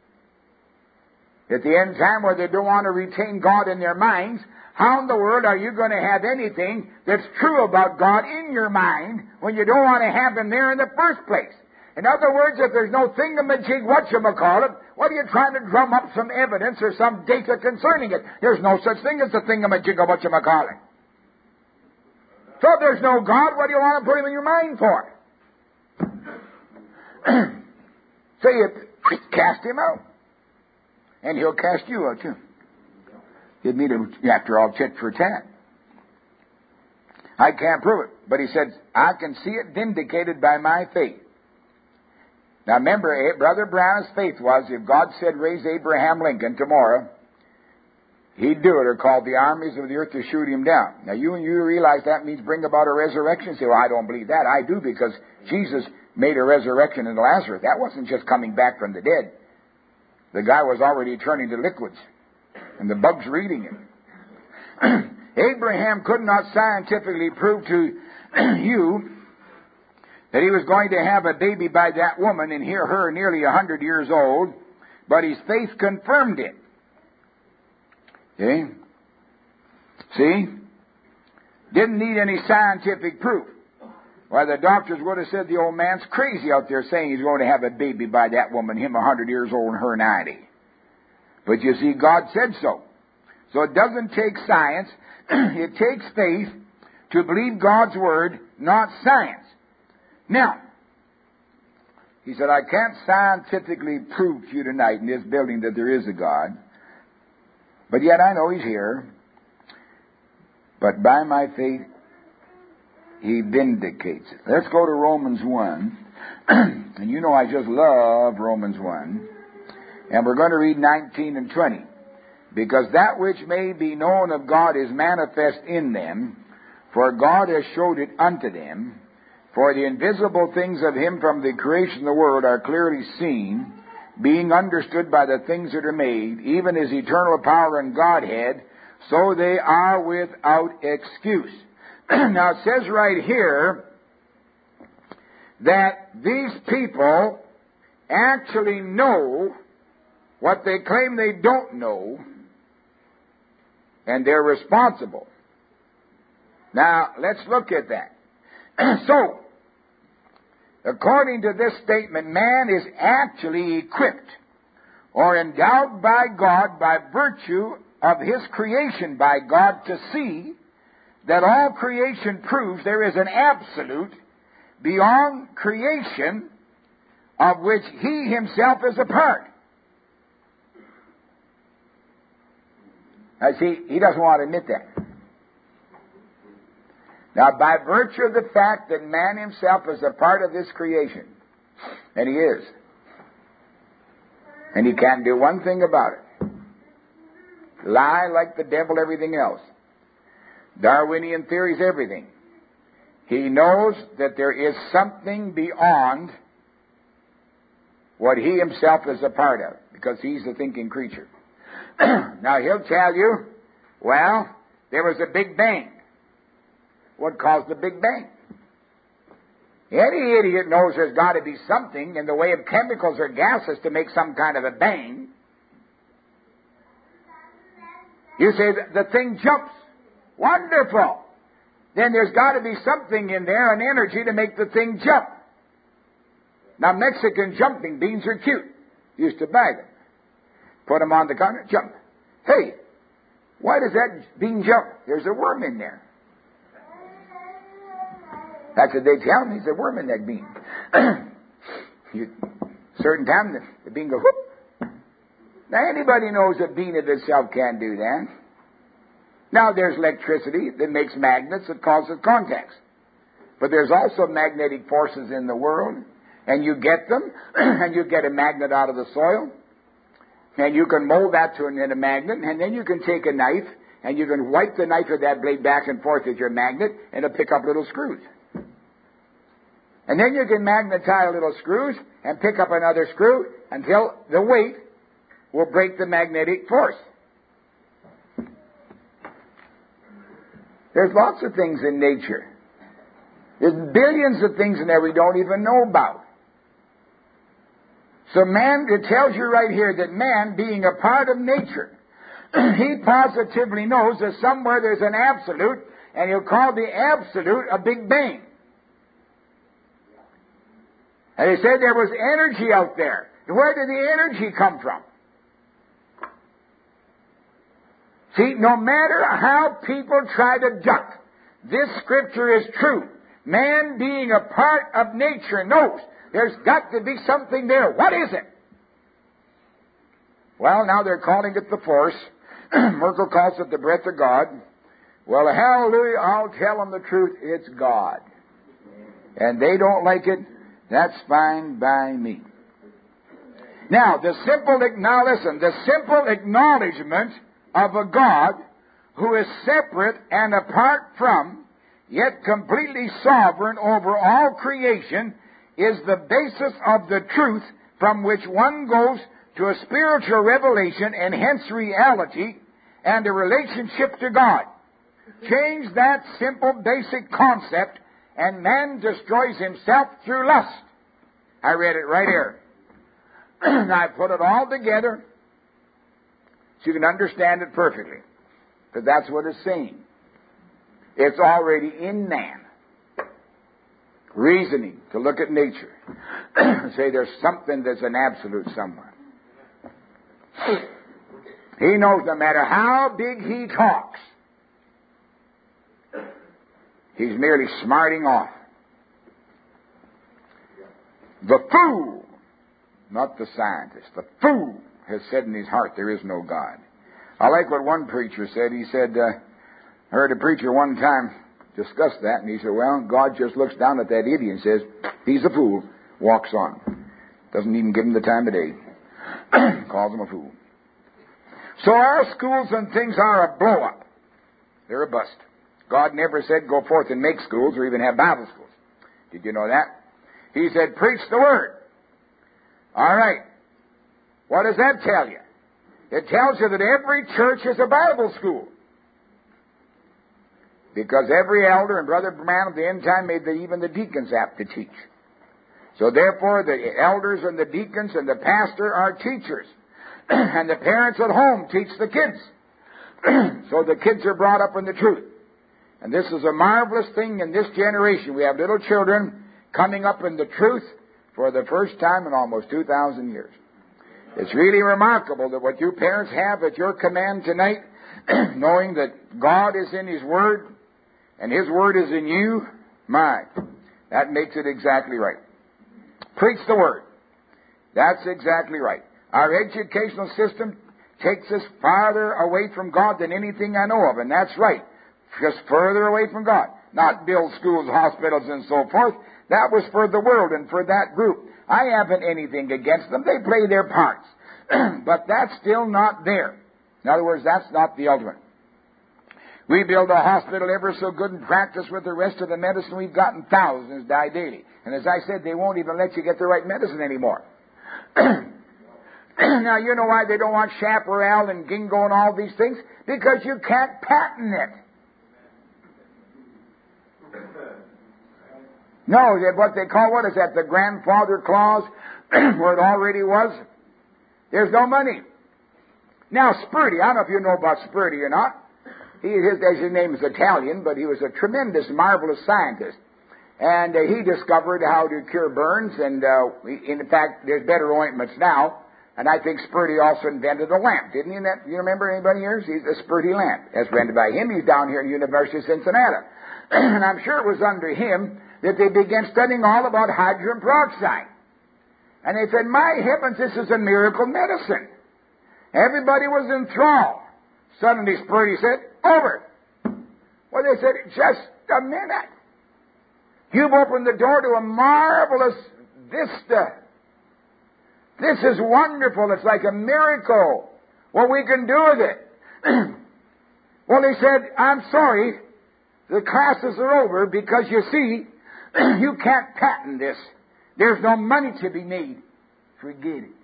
At the end time where they don't want to retain God in their minds, how in the world are you going to have anything that's true about God in your mind when you don't want to have Him there in the first place? In other words, if there's no thingamajig whatchamacallit, what are you trying to drum up some evidence or some data concerning it? There's no such thing as a thingamajig whatchamacallit. So if there's no God, what do you want to put Him in your mind for? So you cast Him out. And He'll cast you out too. He'll meet Him after all tit for tat. I can't prove it. But He said, I can see it vindicated by my faith. Now remember, Brother Brown's faith was, if God said raise Abraham Lincoln tomorrow, He'd do it, or call the armies of the earth to shoot him down. Now you realize that means bring about a resurrection. Say, well, I don't believe that. I do, because Jesus made a resurrection in Lazarus. That wasn't just coming back from the dead. The guy was already turning to liquids, and the bugs were eating him. Abraham could not scientifically prove to you that he was going to have a baby by that woman and hear her nearly 100 years old, but his faith confirmed it. Okay? See? Didn't need any scientific proof. Why, the doctors would have said the old man's crazy out there saying he's going to have a baby by that woman, him 100 years old and her 90. But you see, God said so. So it doesn't take science. It takes faith to believe God's word, not science. Now, he said, I can't scientifically prove to you tonight in this building that there is a God. But yet I know He's here. But by my faith, He vindicates it. Let's go to Romans 1. And you know I just love Romans 1. And we're going to read 19 and 20. Because that which may be known of God is manifest in them, for God has showed it unto them. For the invisible things of Him from the creation of the world are clearly seen, being understood by the things that are made, even His eternal power and Godhead, so they are without excuse. Now it says right here that these people actually know what they claim they don't know, and they're responsible. Now, let's look at that. So, according to this statement, man is actually equipped or endowed by God by virtue of His creation by God to see that all creation proves there is an absolute beyond creation of which He Himself is a part. Now see, he doesn't want to admit that. Now, by virtue of the fact that man himself is a part of this creation, and he is, and he can't do one thing about it. Lie like the devil, everything else. Darwinian theories, everything. He knows that there is something beyond what he himself is a part of, because he's a thinking creature. Now, he'll tell you, well, there was a Big Bang. What caused the Big Bang? Any idiot knows there's got to be something in the way of chemicals or gases to make some kind of a bang. You say the thing jumps. Wonderful. Then there's got to be something in there, an energy to make the thing jump. Now, Mexican jumping beans are cute. Used to buy them. Put them on the counter, jump. Hey, why does that bean jump? There's a worm in there. That's what they tell me. There's a worm in that bean. Certain time, the bean goes whoop. Now, anybody knows a bean of itself can't do that. Now, there's electricity that makes magnets that causes contacts. But there's also magnetic forces in the world, and you get them, and you get a magnet out of the soil, and you can mold that to a magnet, and then you can take a knife, and you can wipe the knife of that blade back and forth with your magnet, and it'll pick up little screws. And then you can magnetize little screws and pick up another screw until the weight will break the magnetic force. There's lots of things in nature. There's billions of things in there we don't even know about. So man, it tells you right here that man, being a part of nature, he positively knows that somewhere there's an absolute, and he'll call the absolute a Big Bang. And he said there was energy out there. Where did the energy come from? See, no matter how people try to duck, this scripture is true. Man, being a part of nature, knows there's got to be something there. What is it? Well, now they're calling it the force. Merkel calls it the breath of God. Well, hallelujah, I'll tell them the truth. It's God. And they don't like it. That's fine by me. Now, the simple acknowledgement of a God who is separate and apart from, yet completely sovereign over all creation, is the basis of the truth from which one goes to a spiritual revelation and hence reality and a relationship to God. Change that simple basic concept and man destroys himself through lust. I read it right here. And I put it all together so you can understand it perfectly. Because that's what it's saying. It's already in man. Reasoning, to look at nature. Say there's something that's an absolute somewhere. He knows no matter how big he talks, he's merely smarting off. The fool, not the scientist, the fool has said in his heart there is no God. I like what one preacher said. He said, I heard a preacher one time discuss that, and he said, well, God just looks down at that idiot and says, he's a fool, walks on. Doesn't even give him the time of day. Calls him a fool. So our schools and things are a blow-up. They're a bust. God never said go forth and make schools or even have Bible schools. Did you know that? He said preach the Word. All right. What does that tell you? It tells you that every church is a Bible school. Because every elder and Brother Branham of the end time made even the deacons apt to teach. So therefore the elders and the deacons and the pastor are teachers. And the parents at home teach the kids. So the kids are brought up in the truth. And this is a marvelous thing in this generation. We have little children coming up in the truth for the first time in almost 2,000 years. It's really remarkable that what you parents have at your command tonight, knowing that God is in His Word and His Word is in you, that makes it exactly right. Preach the Word. That's exactly right. Our educational system takes us farther away from God than anything I know of, and that's right. Just further away from God. Not build schools, hospitals, and so forth. That was for the world and for that group. I haven't anything against them. They play their parts. But that's still not there. In other words, that's not the ultimate. We build a hospital ever so good and practice with the rest of the medicine we've got, and thousands die daily. And as I said, they won't even let you get the right medicine anymore. Now, you know why they don't want chaparral and ginkgo and all these things? Because you can't patent it. No, what they call, what is that, the grandfather clause, where it already was? There's no money. Now, Sperti, I don't know if you know about Sperti or not. His name is Italian, but he was a tremendous, marvelous scientist. And he discovered how to cure burns, and in fact, there's better ointments now. And I think Sperti also invented a lamp, didn't he? You remember anybody here? He's a Sperti lamp. That's invented by him. He's down here at the University of Cincinnati. And I'm sure it was under him that they began studying all about hydrogen peroxide. And they said, my heavens, this is a miracle medicine. Everybody was enthralled. Suddenly Sperti said, over. Well, they said, just a minute. You've opened the door to a marvelous vista. This is wonderful. It's like a miracle. What we can do with it. Well, they said, I'm sorry. The classes are over because, you see, you can't patent this. There's no money to be made. Forget it.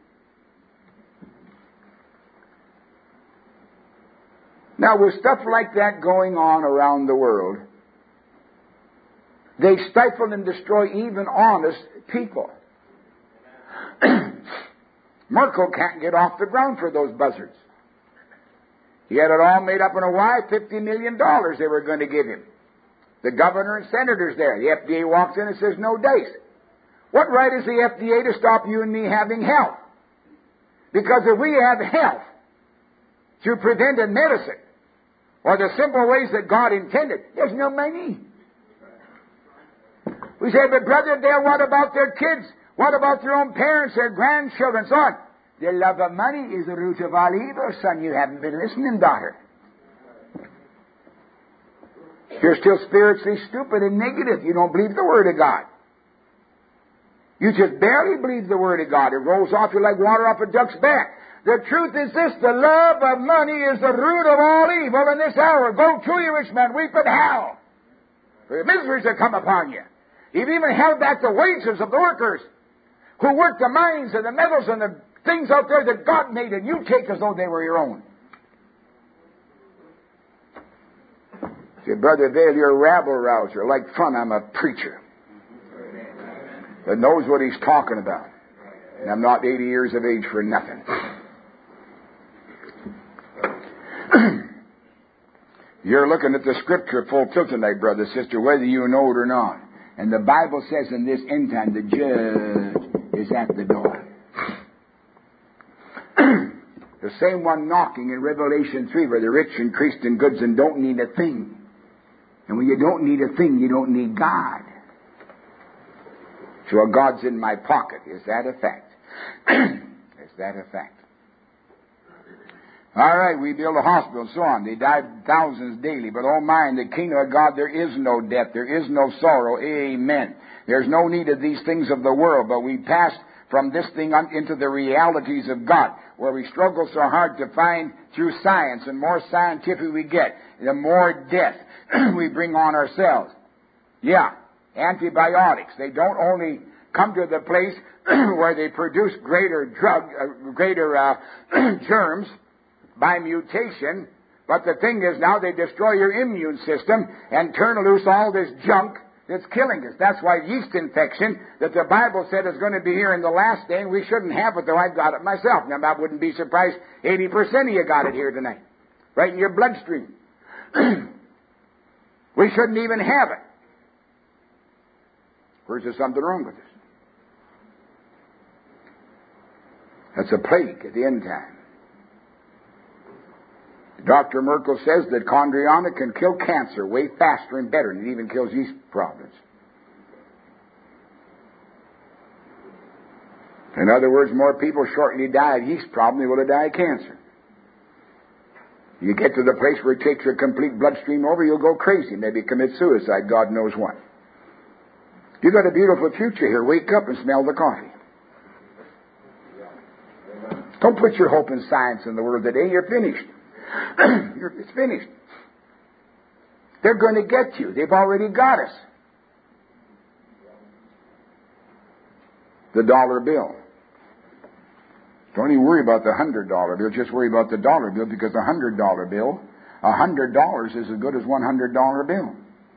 Now, with stuff like that going on around the world, they stifle and destroy even honest people. Merkel can't get off the ground for those buzzards. He had it all made up in a why, $50 million they were going to give him. The governor and senators there. The FDA walks in and says, no dice. What right is the FDA to stop you and me having health? Because if we have health through preventive medicine, or the simple ways that God intended, there's no money. We say, but Brother Dale, what about their kids? What about their own parents, their grandchildren, so on? The love of money is the root of all evil, son. You haven't been listening, daughter. You're still spiritually stupid and negative. You don't believe the Word of God. You just barely believe the Word of God. It rolls off you like water off a duck's back. The truth is this, the love of money is the root of all evil in this hour. Go to you, rich man, weep and howl. For the miseries that come upon you. You've even held back the wages of the workers who work the mines and the metals and the things out there that God made, and you take as though they were your own. Say, Brother Dale, you're a rabble-rouser. Like fun, I'm a preacher that knows what he's talking about. And I'm not 80 years of age for nothing. You're looking at the Scripture full tilt tonight, brother, sister, whether you know it or not. And the Bible says in this end time, the judge is at the door. The same one knocking in Revelation 3, where the rich increased in goods and don't need a thing. And when you don't need a thing, you don't need God. So God's in my pocket. Is that a fact? Is that a fact? All right, we build a hospital and so on. They die thousands daily. But oh my, in the kingdom of God there is no death. There is no sorrow. Amen. There's no need of these things of the world. But we pass from this thing into the realities of God, where we struggle so hard to find through science. And more scientific we get, the more death we bring on ourselves. Yeah, antibiotics. They don't only come to the place where they produce greater germs by mutation, but the thing is now they destroy your immune system and turn loose all this junk that's killing us. That's why yeast infection that the Bible said is going to be here in the last day, and we shouldn't have it, though I've got it myself. Now, I wouldn't be surprised 80% of you got it here tonight, right in your bloodstream. We shouldn't even have it. Or is there something wrong with us? That's a plague at the end time. Dr. Merkel says that chondriana can kill cancer way faster and better, and it even kills yeast problems. In other words, more people shortly die of yeast problem than will die of cancer. You get to the place where it takes your complete bloodstream over, you'll go crazy, maybe commit suicide, God knows what. You've got a beautiful future here. Wake up and smell the coffee. Don't put your hope in science in the world today. You're finished. It's finished. They're going to get you. They've already got us. The dollar bill. Don't even worry about the $100 bill. Just worry about the dollar bill, because the $100 bill, $100 is as good as $100 bill.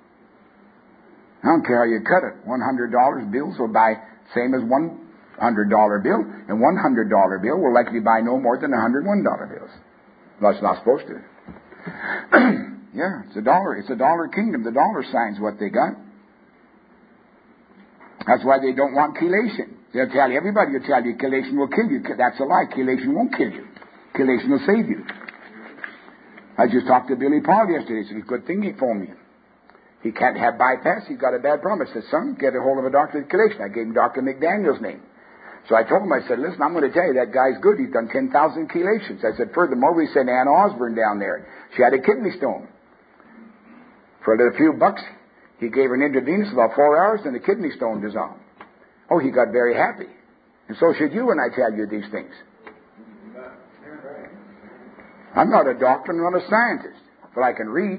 I don't care how you cut it. $100 bills will buy same as $100 bill, and $100 bill will likely buy no more than $101 bills. Well, it's not supposed to. Yeah, it's a dollar. It's a dollar kingdom. The dollar sign's what they got. That's why they don't want chelation. They'll tell you, everybody will tell you, chelation will kill you. That's a lie. Chelation won't kill you. Chelation will save you. I just talked to Billy Paul yesterday. He said, it's a good thing he phoned me. He can't have bypass. He's got a bad problem. I said, son, get a hold of a doctor of chelation. I gave him Dr. McDaniel's name. So I told him, I said, listen, I'm going to tell you, that guy's good. He's done 10,000 chelations. I said, furthermore, we sent Ann Osborne down there. She had a kidney stone. For a few bucks, he gave her an intravenous about 4 hours, and the kidney stone dissolved. Oh, he got very happy. And so should you when I tell you these things. I'm not a doctor, I'm not a scientist, but I can read.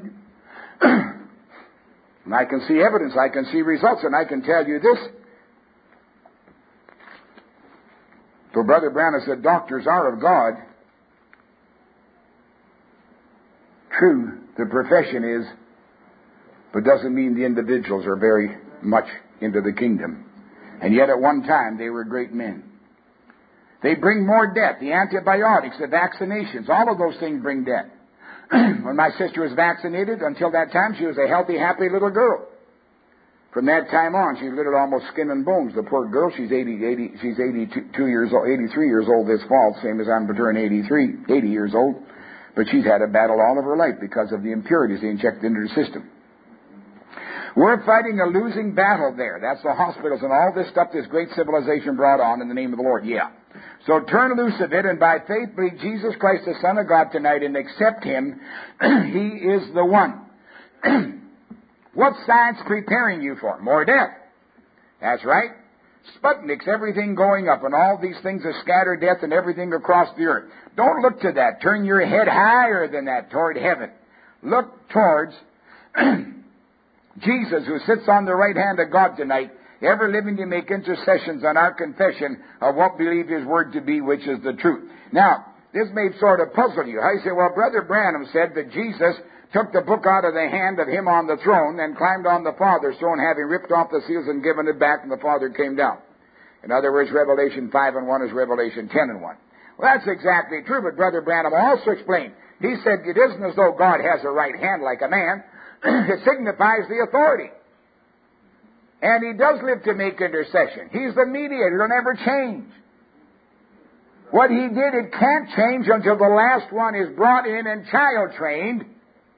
And I can see evidence, I can see results, and I can tell you this. For Brother Branham said, doctors are of God. True, the profession is, but doesn't mean the individuals are very much into the kingdom. And yet at one time they were great men. They bring more death. The antibiotics, the vaccinations, all of those things bring death. When my sister was vaccinated, until that time she was a healthy, happy little girl. From that time on, she's literally almost skin and bones. The poor girl, she's 82 years old, 83 years old this fall, same as I'm turning 80 years old. But she's had a battle all of her life because of the impurities they injected into her system. We're fighting a losing battle there. That's the hospitals and all this stuff this great civilization brought on in the name of the Lord. Yeah. So turn loose of it and by faith believe Jesus Christ, the Son of God tonight, and accept Him. He is the one. What's science preparing you for? More death. That's right. Sputniks, everything going up, and all these things of scattered death and everything across the earth. Don't look to that. Turn your head higher than that, toward heaven. Look towards Jesus, who sits on the right hand of God tonight, ever living to make intercessions on our confession of what we believe His Word to be, which is the truth. Now, this may sort of puzzle you. I say, well, Brother Branham said that Jesus took the book out of the hand of Him on the throne and climbed on the Father's throne, having ripped off the seals and given it back, and the Father came down. In other words, Revelation 5:1 is Revelation 10:1. Well, that's exactly true, but Brother Branham also explained. He said it isn't as though God has a right hand like a man. It signifies the authority. And He does live to make intercession. He's the mediator. It'll never change. What He did, it can't change until the last one is brought in and child-trained.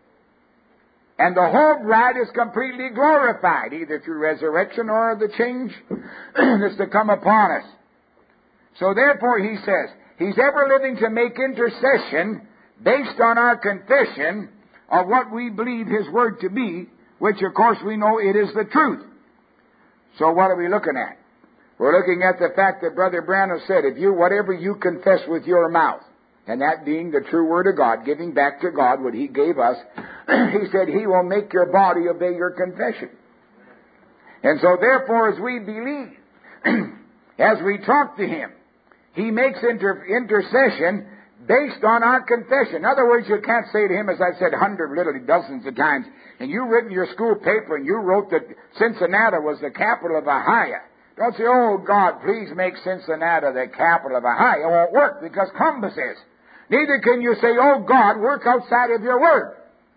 And the whole bride is completely glorified, either through resurrection or the change that's to come upon us. So therefore, He says, He's ever living to make intercession based on our confession of what we believe His Word to be, which of course we know it is the truth. So what are we looking at? We're looking at the fact that Brother Branham said, whatever you confess with your mouth, and that being the true Word of God, giving back to God what He gave us, He said He will make your body obey your confession. And so therefore, as we believe, as we talk to Him, He makes intercession based on our confession. In other words, you can't say to Him, as I've said literally dozens of times, and you written your school paper and you wrote that Cincinnati was the capital of Ohio. Don't say, oh God, please make Cincinnati the capital of Ohio. It won't work because Columbus is. Neither can you say, oh God, work outside of your Word.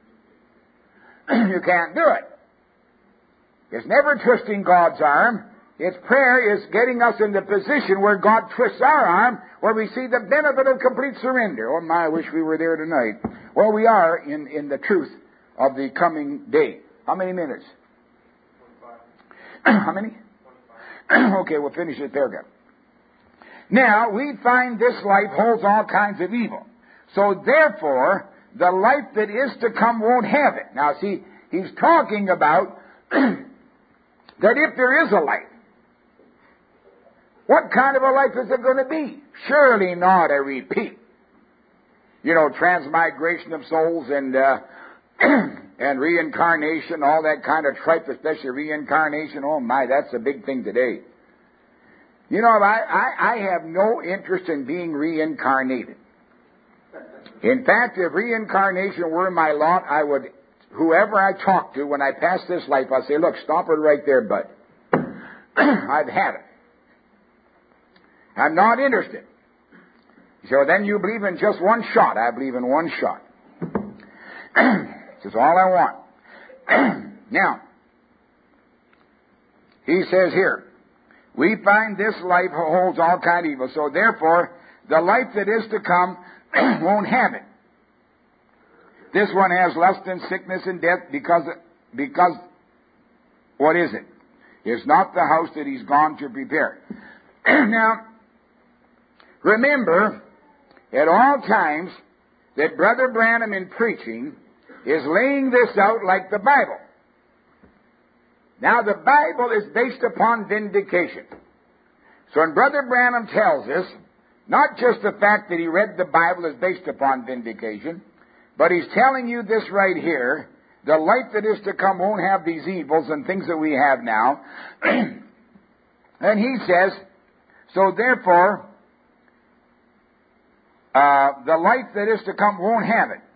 You can't do it. It's never twisting God's arm. Its prayer is getting us in the position where God twists our arm, where we see the benefit of complete surrender. Oh my, I wish we were there tonight. Well, we are in the truth of the coming day. How many minutes? 25. How many? 25. Okay, we'll finish this paragraph. Now, we find this life holds all kinds of evil. So therefore, the life that is to come won't have it. Now see, he's talking about that if there is a life, what kind of a life is it going to be? Surely not a repeat. Transmigration of souls and and reincarnation, all that kind of tripe, especially reincarnation. Oh my, that's a big thing today. I have no interest in being reincarnated. In fact, if reincarnation were my lot, I would, whoever I talk to when I pass this life, I'll say, look, stop it right there, bud. I've had it. I'm not interested. So then you believe in just one shot. I believe in one shot. This is all I want. Now, he says here, we find this life holds all kind of evil. So therefore, the life that is to come won't have it. This one has lust and sickness and death because what is it? It's not the house that he's gone to prepare. Now, remember, at all times, that Brother Branham in preaching is laying this out like the Bible. Now, the Bible is based upon vindication. So when Brother Branham tells us, not just the fact that he read the Bible is based upon vindication, but he's telling you this right here, the life that is to come won't have these evils and things that we have now. And he says, so therefore, the life that is to come won't have it.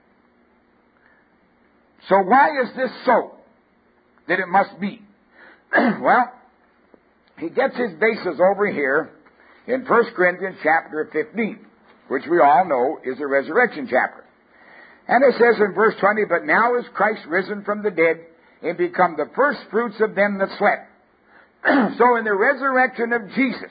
So why is this so that it must be? Well, he gets his basis over here in 1 Corinthians chapter 15, which we all know is the resurrection chapter. And it says in verse 20, but now is Christ risen from the dead and become the first fruits of them that slept. So in the resurrection of Jesus,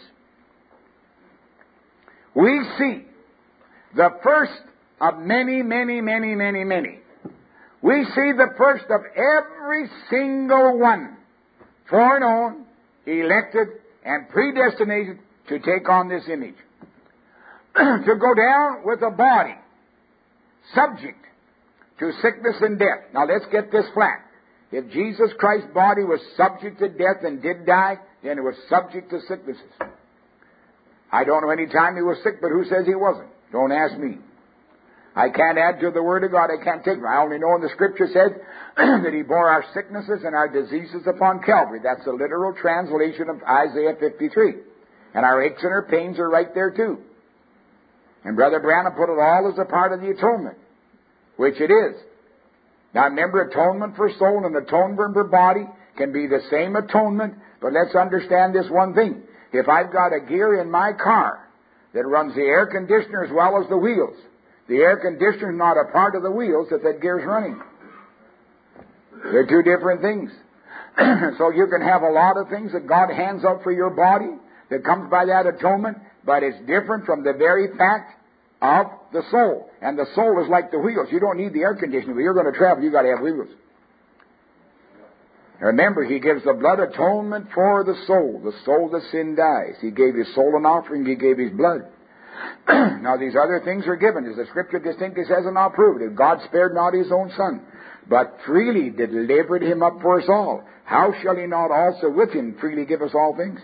we see the first of many, many, many, many, many. We see the first of every single one, foreknown, elected, and predestinated to take on this image. To go down with a body subject to sickness and death. Now let's get this flat. If Jesus Christ's body was subject to death and did die, then it was subject to sicknesses. I don't know any time he was sick, but who says he wasn't? Don't ask me. I can't add to the Word of God. I can't take it. I only know in the Scripture said that he bore our sicknesses and our diseases upon Calvary. That's a literal translation of Isaiah 53. And our aches and our pains are right there too. And Brother Branham put it all as a part of the atonement, which it is. Now remember, atonement for soul and atonement for body can be the same atonement, but let's understand this one thing. If I've got a gear in my car that runs the air conditioner as well as the wheels, the air conditioner is not a part of the wheels if that gear's running. They're two different things. So you can have a lot of things that God hands out for your body that comes by that atonement, but it's different from the very fact of the soul. And the soul is like the wheels. You don't need the air conditioner. But you're going to travel, you've got to have wheels. Remember, he gives the blood atonement for the soul that sin dies. He gave his soul an offering, he gave his blood. Now these other things are given, as the Scripture distinctly says, and I'll prove it. God spared not his own Son, but freely delivered him up for us all. How shall he not also with him freely give us all things?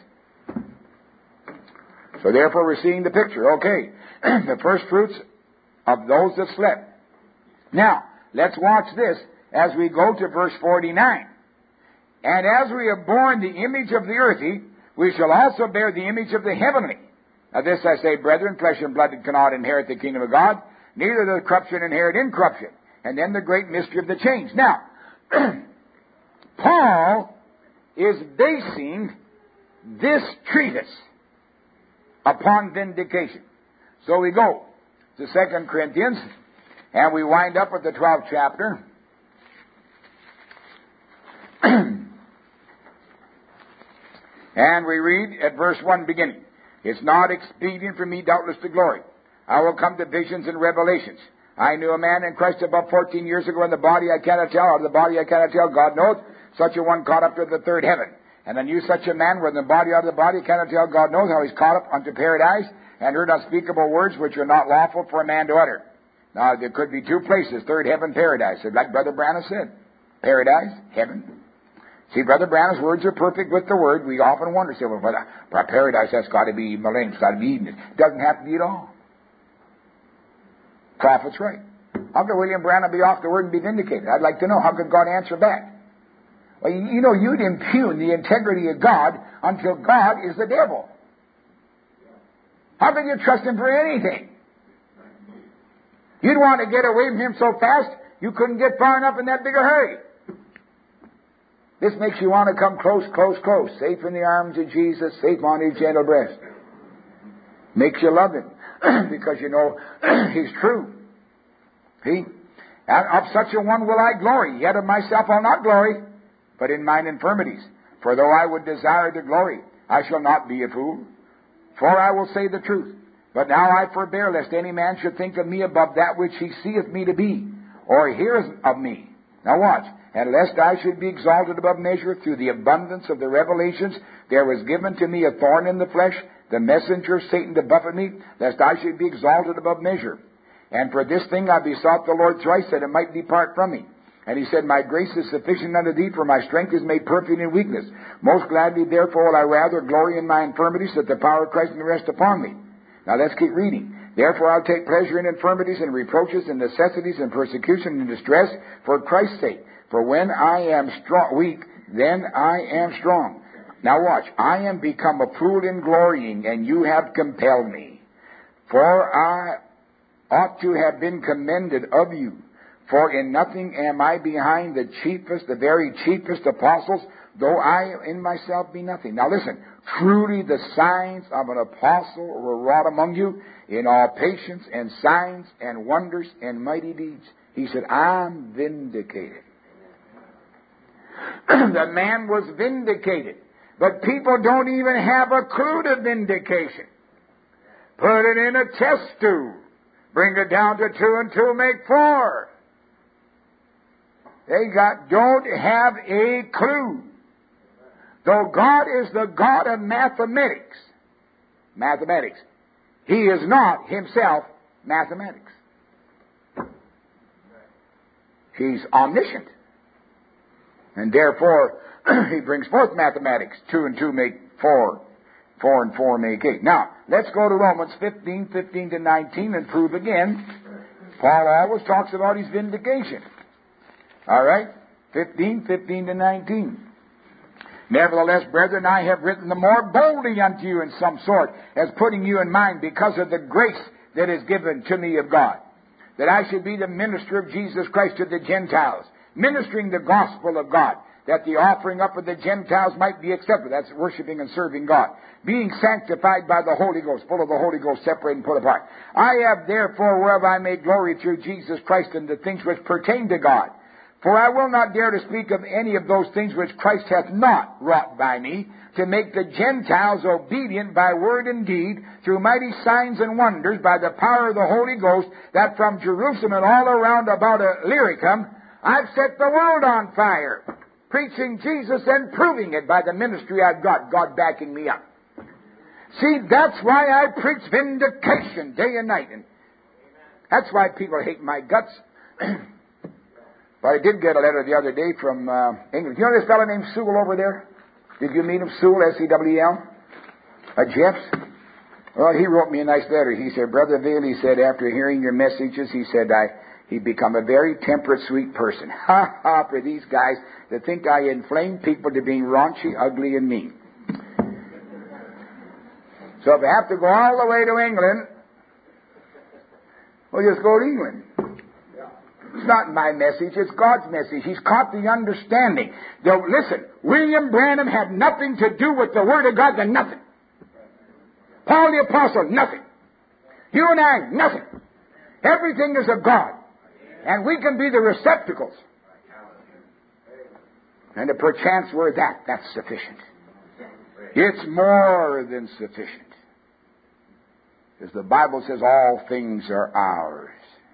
So therefore we're seeing the picture. Okay, the first fruits of those that slept. Now, let's watch this as we go to verse 49. And as we have borne the image of the earthy, we shall also bear the image of the heavenly. Now this I say, brethren, flesh and blood cannot inherit the kingdom of God, neither does corruption inherit incorruption. And then the great mystery of the change. Now, Paul is basing this treatise upon vindication. So we go to 2 Corinthians, and we wind up with the 12th chapter. And we read at verse 1 beginning. It's not expedient for me, doubtless, to glory. I will come to visions and revelations. I knew a man in Christ about 14 years ago in the body I cannot tell, out of the body I cannot tell, God knows, such a one caught up to the third heaven. And I knew such a man where in the body out of the body cannot tell, God knows, how he's caught up unto paradise, and heard unspeakable words which are not lawful for a man to utter. Now, there could be two places, third heaven, paradise. Like Brother Branham said, paradise, heaven. See, Brother Branham's words are perfect with the Word. We often wonder, say, well, paradise, that's got to be millennium, it's got to be Eden. It doesn't have to be at all. Prophet's right. How could William Branham be off the Word and be vindicated? I'd like to know. How could God answer back? Well, you know, you'd impugn the integrity of God until God is the devil. How can you trust him for anything? You'd want to get away from him so fast, you couldn't get far enough in that big a hurry. This makes you want to come close, close, close. Safe in the arms of Jesus, safe on his gentle breast. Makes you love him. because, you know, He's true. See? And of such a one will I glory. Yet of myself I'll not glory, but in mine infirmities. For though I would desire to glory, I shall not be a fool. For I will say the truth. But now I forbear, lest any man should think of me above that which he seeth me to be, or heareth of me. Now watch. And lest I should be exalted above measure through the abundance of the revelations, there was given to me a thorn in the flesh, the messenger of Satan to buffet me, lest I should be exalted above measure. And for this thing I besought the Lord thrice, that it might depart from me. And He said, My grace is sufficient unto thee, for my strength is made perfect in weakness. Most gladly, therefore, will I rather glory in my infirmities, that the power of Christ may rest upon me. Now let's keep reading. Therefore I'll take pleasure in infirmities and reproaches and necessities and persecution and distress for Christ's sake. For when I am weak, then I am strong. Now watch. I am become a fool in glorying, and you have compelled me. For I ought to have been commended of you. For in nothing am I behind the chiefest, the very chiefest apostles, though I in myself be nothing. Now listen. Truly the signs of an apostle were wrought among you in all patience and signs and wonders and mighty deeds. He said, I'm vindicated. The man was vindicated. But people don't even have a clue to vindication. Put it in a test tube. Bring it down to 2 and 2 make 4. They don't have a clue. Though God is the God of mathematics, He is not Himself mathematics. He's omniscient. And therefore, He brings forth mathematics. 2 and 2 make 4. 4 and 4 make 8. Now, let's go to Romans 15 to 19 and prove again. Paul always talks about his vindication. All right? 15 to 19. Nevertheless, brethren, I have written the more boldly unto you in some sort, as putting you in mind, because of the grace that is given to me of God, that I should be the minister of Jesus Christ to the Gentiles, ministering the gospel of God, that the offering up of the Gentiles might be accepted. That's worshiping and serving God. Being sanctified by the Holy Ghost, full of the Holy Ghost, separated and put apart. I have therefore, whereof I may glory through Jesus Christ in the things which pertain to God. For I will not dare to speak of any of those things which Christ hath not wrought by me, to make the Gentiles obedient by word and deed, through mighty signs and wonders, by the power of the Holy Ghost, that from Jerusalem and all around about Illyricum, I've set the world on fire, preaching Jesus and proving it by the ministry I've got, God backing me up. See, that's why I preach vindication day and night. And that's why people hate my guts. But I did get a letter the other day from England. You know this fellow named Sewell over there? Did you meet him? Sewell, S-E-W-E-L? Jeffs? Well, he wrote me a nice letter. He said, Brother Vail, he said, after hearing your messages, he said, he'd become a very temperate, sweet person. Ha ha, for these guys that think I inflame people to being raunchy, ugly, and mean. So if I have to go all the way to England, we'll just go to England. It's not my message, it's God's message. He's caught the understanding. Now, listen, William Branham had nothing to do with the Word of God, then nothing. Paul the Apostle, nothing. You and I, nothing. Everything is of God. And we can be the receptacles. And if perchance we're that's sufficient. It's more than sufficient. As the Bible says, all things are ours.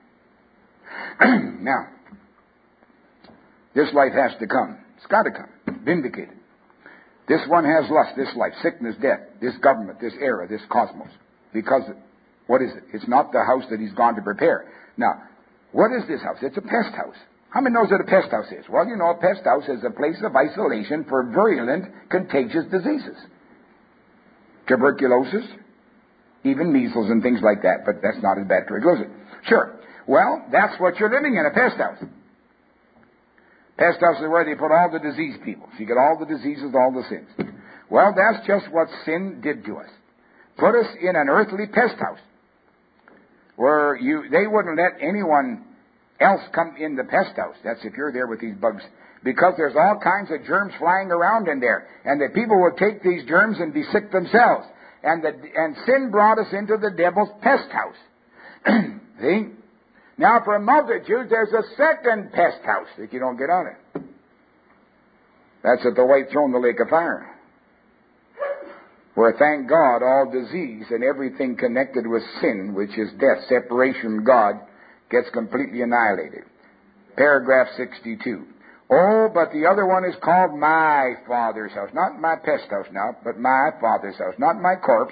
Now, this life has to come. It's got to come. Vindicated. This one has lust, this life, sickness, death, this government, this era, this cosmos. Because, what is it? It's not the house that he's gone to prepare. Now, what is this house? It's a pest house. How many knows what a pest house is? Well, you know, a pest house is a place of isolation for virulent, contagious diseases. Tuberculosis, even measles and things like that, but that's not as bad as tuberculosis. Sure. Well, that's what you're living in, a pest house. Pest house is where they put all the diseased people. So you get all the diseases, all the sins. Well, that's just what sin did to us. Put us in an earthly pest house where they wouldn't let anyone else come in the pest house. That's if you're there with these bugs. Because there's all kinds of germs flying around in there. And the people will take these germs and be sick themselves. and sin brought us into the devil's pest house. See? Now for multitudes, there's a second pest house that you don't get out of. That's at the white throne, the lake of fire, where, thank God, all disease and everything connected with sin, which is death, separation from God, gets completely annihilated. Paragraph 62. Oh, but the other one is called my Father's house. Not my pest house now, but my Father's house. Not my corpse.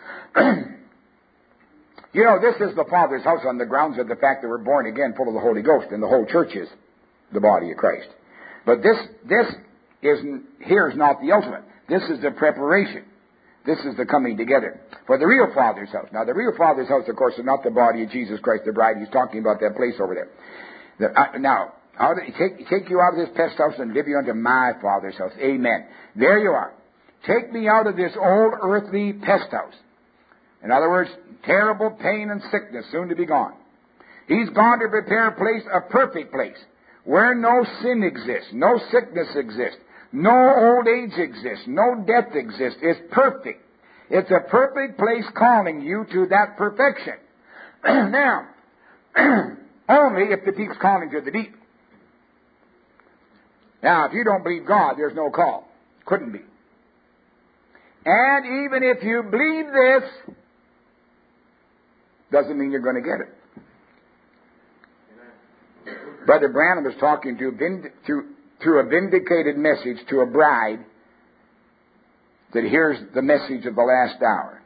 You know, this is the Father's house on the grounds of the fact that we're born again, full of the Holy Ghost, and the whole church is the body of Christ. But this here is not the ultimate. This is the preparation. This is the coming together for the real Father's house. Now, the real Father's house, of course, is not the body of Jesus Christ, the bride. He's talking about that place over there. Now, take you out of this pest house and live you unto my Father's house. Amen. There you are. Take me out of this old earthly pest house. In other words, terrible pain and sickness soon to be gone. He's gone to prepare a place, a perfect place, where no sin exists, no sickness exists, no old age exists, no death exists. It's perfect. It's a perfect place calling you to that perfection. Now, only if the deep's calling to the deep. Now, if you don't believe God, there's no call. Couldn't be. And even if you believe this, doesn't mean you're going to get it. Brother Branham was talking through a vindicated message to a bride that hears the message of the last hour.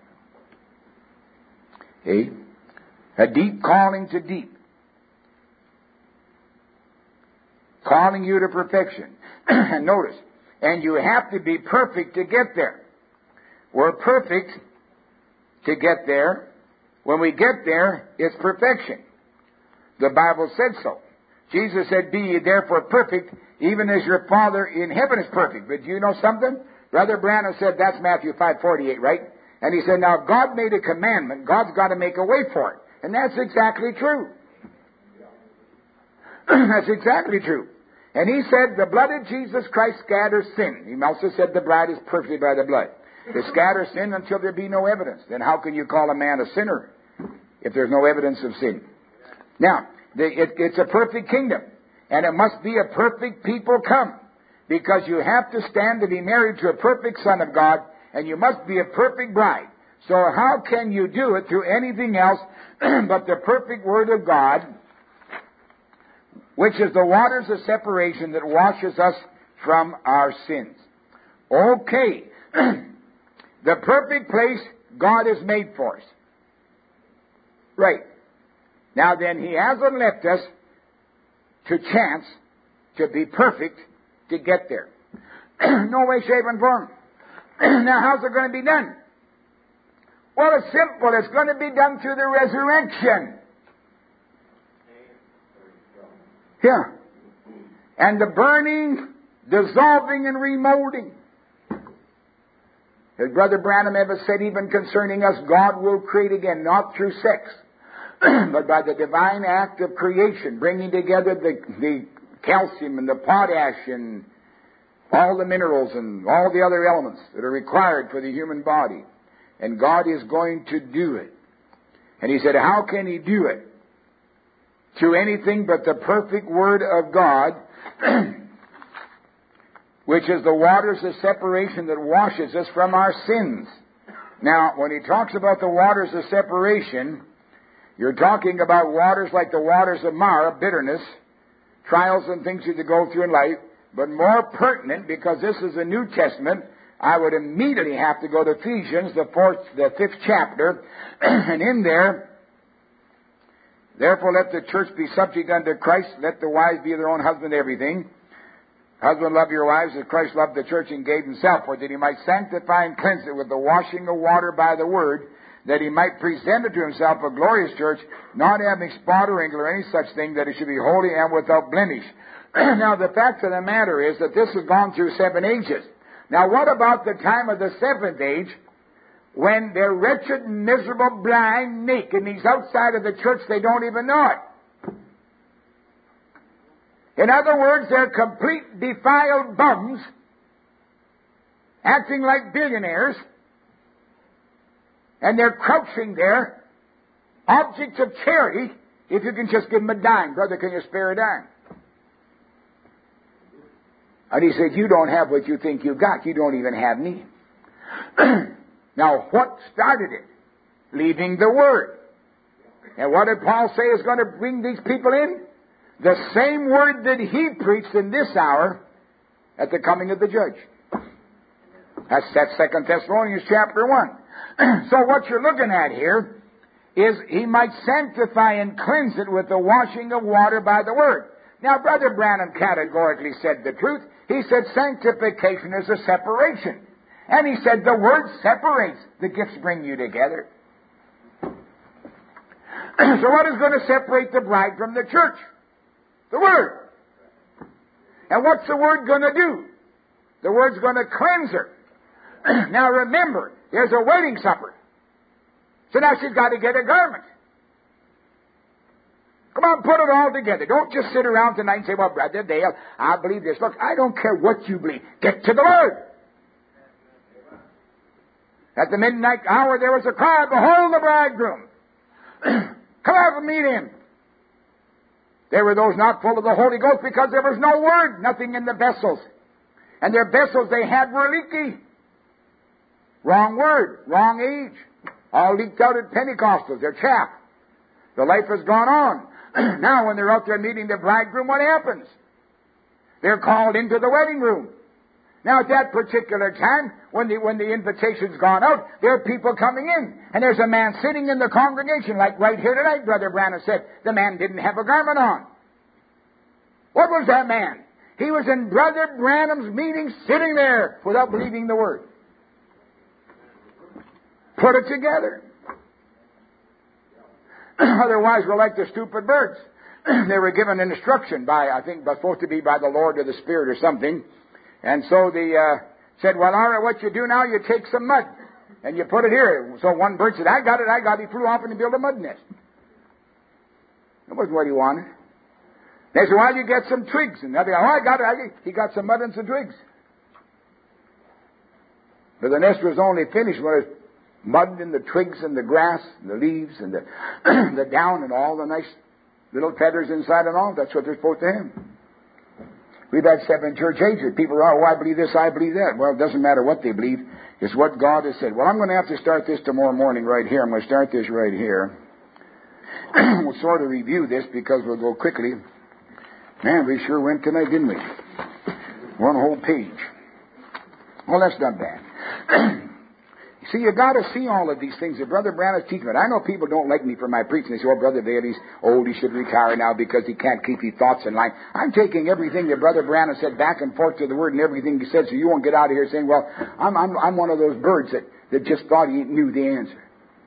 See? A deep calling to deep. Calling you to perfection. And notice, and you have to be perfect to get there. We're perfect to get there. When we get there, it's perfection. The Bible said so. Jesus said, be ye therefore perfect, even as your Father in heaven is perfect. But do you know something? Brother Branham said, that's Matthew 5:48, right? And he said, now if God made a commandment, God's got to make a way for it. And that's exactly true. That's exactly true. And he said, the blood of Jesus Christ scatters sin. He also said the bride is perfect by the blood. It scatters sin until there be no evidence. Then how can you call a man a sinner if there's no evidence of sin? Now, it's a perfect kingdom. And it must be a perfect people come. Because you have to stand to be married to a perfect Son of God. And you must be a perfect bride. So how can you do it through anything else but the perfect Word of God, which is the waters of separation that washes us from our sins? Okay. The perfect place God has made for us. Right. Now then, He hasn't left us to chance to be perfect to get there. No way, shape, and form. Now, how's it going to be done? Well, it's simple. It's going to be done through the resurrection. Yeah. And the burning, dissolving, and remolding. As Brother Branham ever said, even concerning us, God will create again, not through sex, but by the divine act of creation, bringing together the calcium and the potash and all the minerals and all the other elements that are required for the human body. And God is going to do it. And He said, how can He do it? Through anything but the perfect Word of God, which is the waters of separation that washes us from our sins. Now, when He talks about the waters of separation, you're talking about waters like the waters of Mara, bitterness, trials and things that you go through in life, but more pertinent, because this is a New Testament, I would immediately have to go to Ephesians, the 5th chapter, and in there, therefore let the church be subject unto Christ, let the wives be their own husband everything. Husband, love your wives as Christ loved the church and gave Himself for it, that He might sanctify and cleanse it with the washing of water by the Word, that He might present it to Himself a glorious church, not having spot or wrinkle or any such thing, that it should be holy and without blemish. Now, the fact of the matter is that this has gone through 7 ages. Now, what about the time of the 7th age, when they're wretched, miserable, blind, naked, and He's outside of the church, they don't even know it? In other words, they're complete defiled bums, acting like billionaires, And they're crouching there, objects of charity, if you can just give them a dime. Brother, can you spare a dime? And he said, you don't have what you think you got. You don't even have me. Now, what started it? Leaving the Word. And what did Paul say is going to bring these people in? The same Word that he preached in this hour at the coming of the judge. That's 2 Thessalonians chapter 1. So what you're looking at here is he might sanctify and cleanse it with the washing of water by the Word. Now, Brother Branham categorically said the truth. He said sanctification is a separation. And he said the Word separates. The gifts bring you together. So what is going to separate the bride from the church? The Word. And what's the Word going to do? The Word's going to cleanse her. Now remember, there's a wedding supper. So now she's got to get a garment. Come on, put it all together. Don't just sit around tonight and say, well, Brother Dale, I believe this. Look, I don't care what you believe. Get to the Word. At the midnight hour there was a cry, behold the bridegroom. Come out and meet him. There were those not full of the Holy Ghost because there was no Word, nothing in the vessels. And their vessels they had were leaky. Wrong Word, wrong age. All leaked out at Pentecostals. They're chaff. The life has gone on. Now when they're out there meeting the bridegroom, what happens? They're called into the wedding room. Now at that particular time, when the invitation's gone out, there are people coming in. And there's a man sitting in the congregation, like right here tonight, Brother Branham said. The man didn't have a garment on. What was that man? He was in Brother Branham's meeting, sitting there without believing the Word. Put it together. Otherwise, we're like the stupid birds. They were given an instruction by, I think, supposed to be by the Lord or the Spirit or something. And so they said, well, all right, what you do now, you take some mud and you put it here. So one bird said, I got it. He flew off and he built a mud nest. That wasn't what he wanted. They said, well, you get some twigs. And the other guy, I got it. He got some mud and some twigs. But the nest was only finished when it was mud and the twigs and the grass and the leaves and the down and all the nice little feathers inside and all. That's what they're supposed to have. We've had 7 church ages. People are, oh, I believe this, I believe that. Well, it doesn't matter what they believe. It's what God has said. Well, I'm going to have to start this tomorrow morning right here. I'm going to start this right here. We'll sort of review this because we'll go quickly. Man, we sure went tonight, didn't we? One whole page. Well, that's not bad. See, you got to see all of these things that Brother Branham's teaching. I know people don't like me for my preaching. They say, oh, Brother Dale, he's old, he should retire now because he can't keep his thoughts in line. I'm taking everything that Brother Branham said back and forth to the Word and everything he said, so you won't get out of here saying, well, I'm one of those birds that just thought he knew the answer.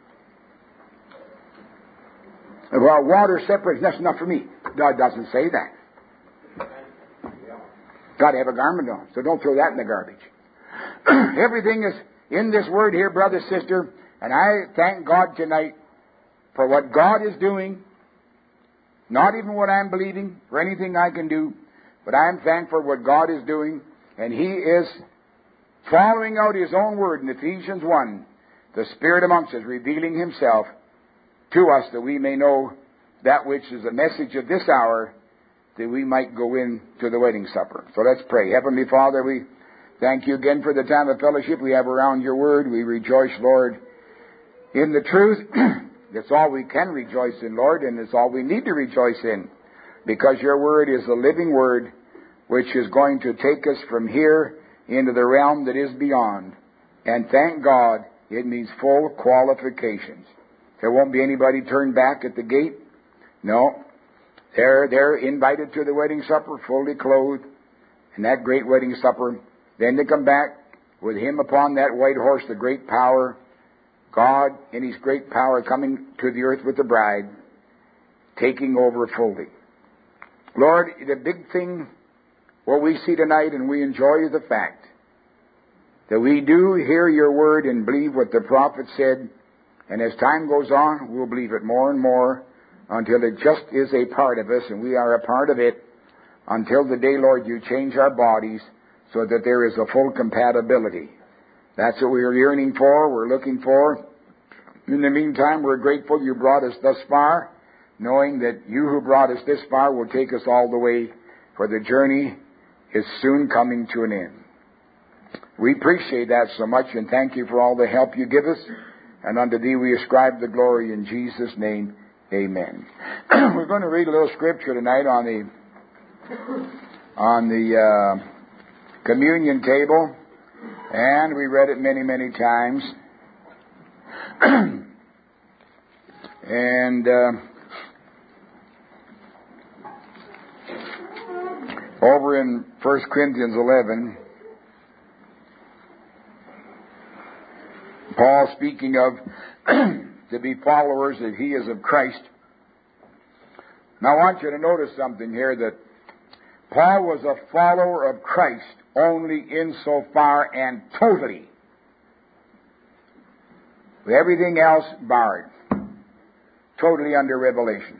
Well, water separates, that's enough for me. God doesn't say that. Got to have a garment on, so don't throw that in the garbage. Everything is in this Word here, brother, sister, and I thank God tonight for what God is doing, not even what I'm believing, for anything I can do, but I am thankful for what God is doing, and He is following out His own Word in Ephesians 1, the Spirit amongst us, revealing Himself to us that we may know that which is the message of this hour, that we might go in to the wedding supper. So let's pray. Heavenly Father, we thank you again for the time of fellowship we have around your Word. We rejoice, Lord, in the truth. That's all we can rejoice in, Lord, and it's all we need to rejoice in, because your Word is the living Word which is going to take us from here into the realm that is beyond. And thank God, it means full qualifications. There won't be anybody turned back at the gate. No. They're invited to the wedding supper, fully clothed, and that great wedding supper. Then to come back with Him upon that white horse, the great power, God in His great power coming to the earth with the bride, taking over fully. Lord, the big thing, what we see tonight and we enjoy, is the fact that we do hear your word and believe what the prophet said, and as time goes on, we'll believe it more and more until it just is a part of us, and we are a part of it, until the day, Lord, you change our bodies so that there is a full compatibility. That's what we're yearning for, we're looking for. In the meantime, we're grateful you brought us thus far, knowing that you who brought us this far will take us all the way, for the journey is soon coming to an end. We appreciate that so much and thank you for all the help you give us. And unto thee we ascribe the glory in Jesus' name. Amen. We're going to read a little scripture tonight on the communion table. And we read it many, many times. And over in 1 Corinthians 11, Paul speaking of to be followers as he is of Christ. Now I want you to notice something here, that Paul was a follower of Christ only insofar and totally, with everything else barred, totally under revelation.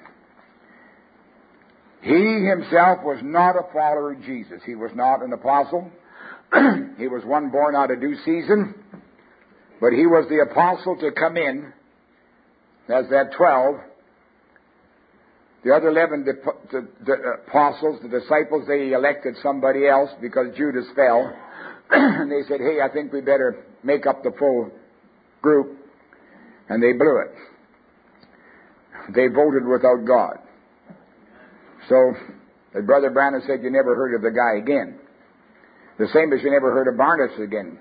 He himself was not a follower of Jesus. He was not an apostle. He was one born out of due season. But he was the apostle to come in as that 12. The other 11 apostles, the disciples, they elected somebody else because Judas fell. And they said, hey, I think we better make up the full group. And they blew it. They voted without God. So, as Brother Branham said, you never heard of the guy again. The same as you never heard of Barnabas again.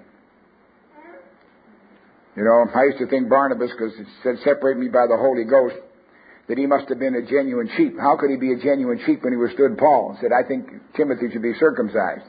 You know, I used to think Barnabas, because it said, separate me by the Holy Ghost, that he must have been a genuine sheep. How could he be a genuine sheep when he withstood Paul? He said, I think Timothy should be circumcised.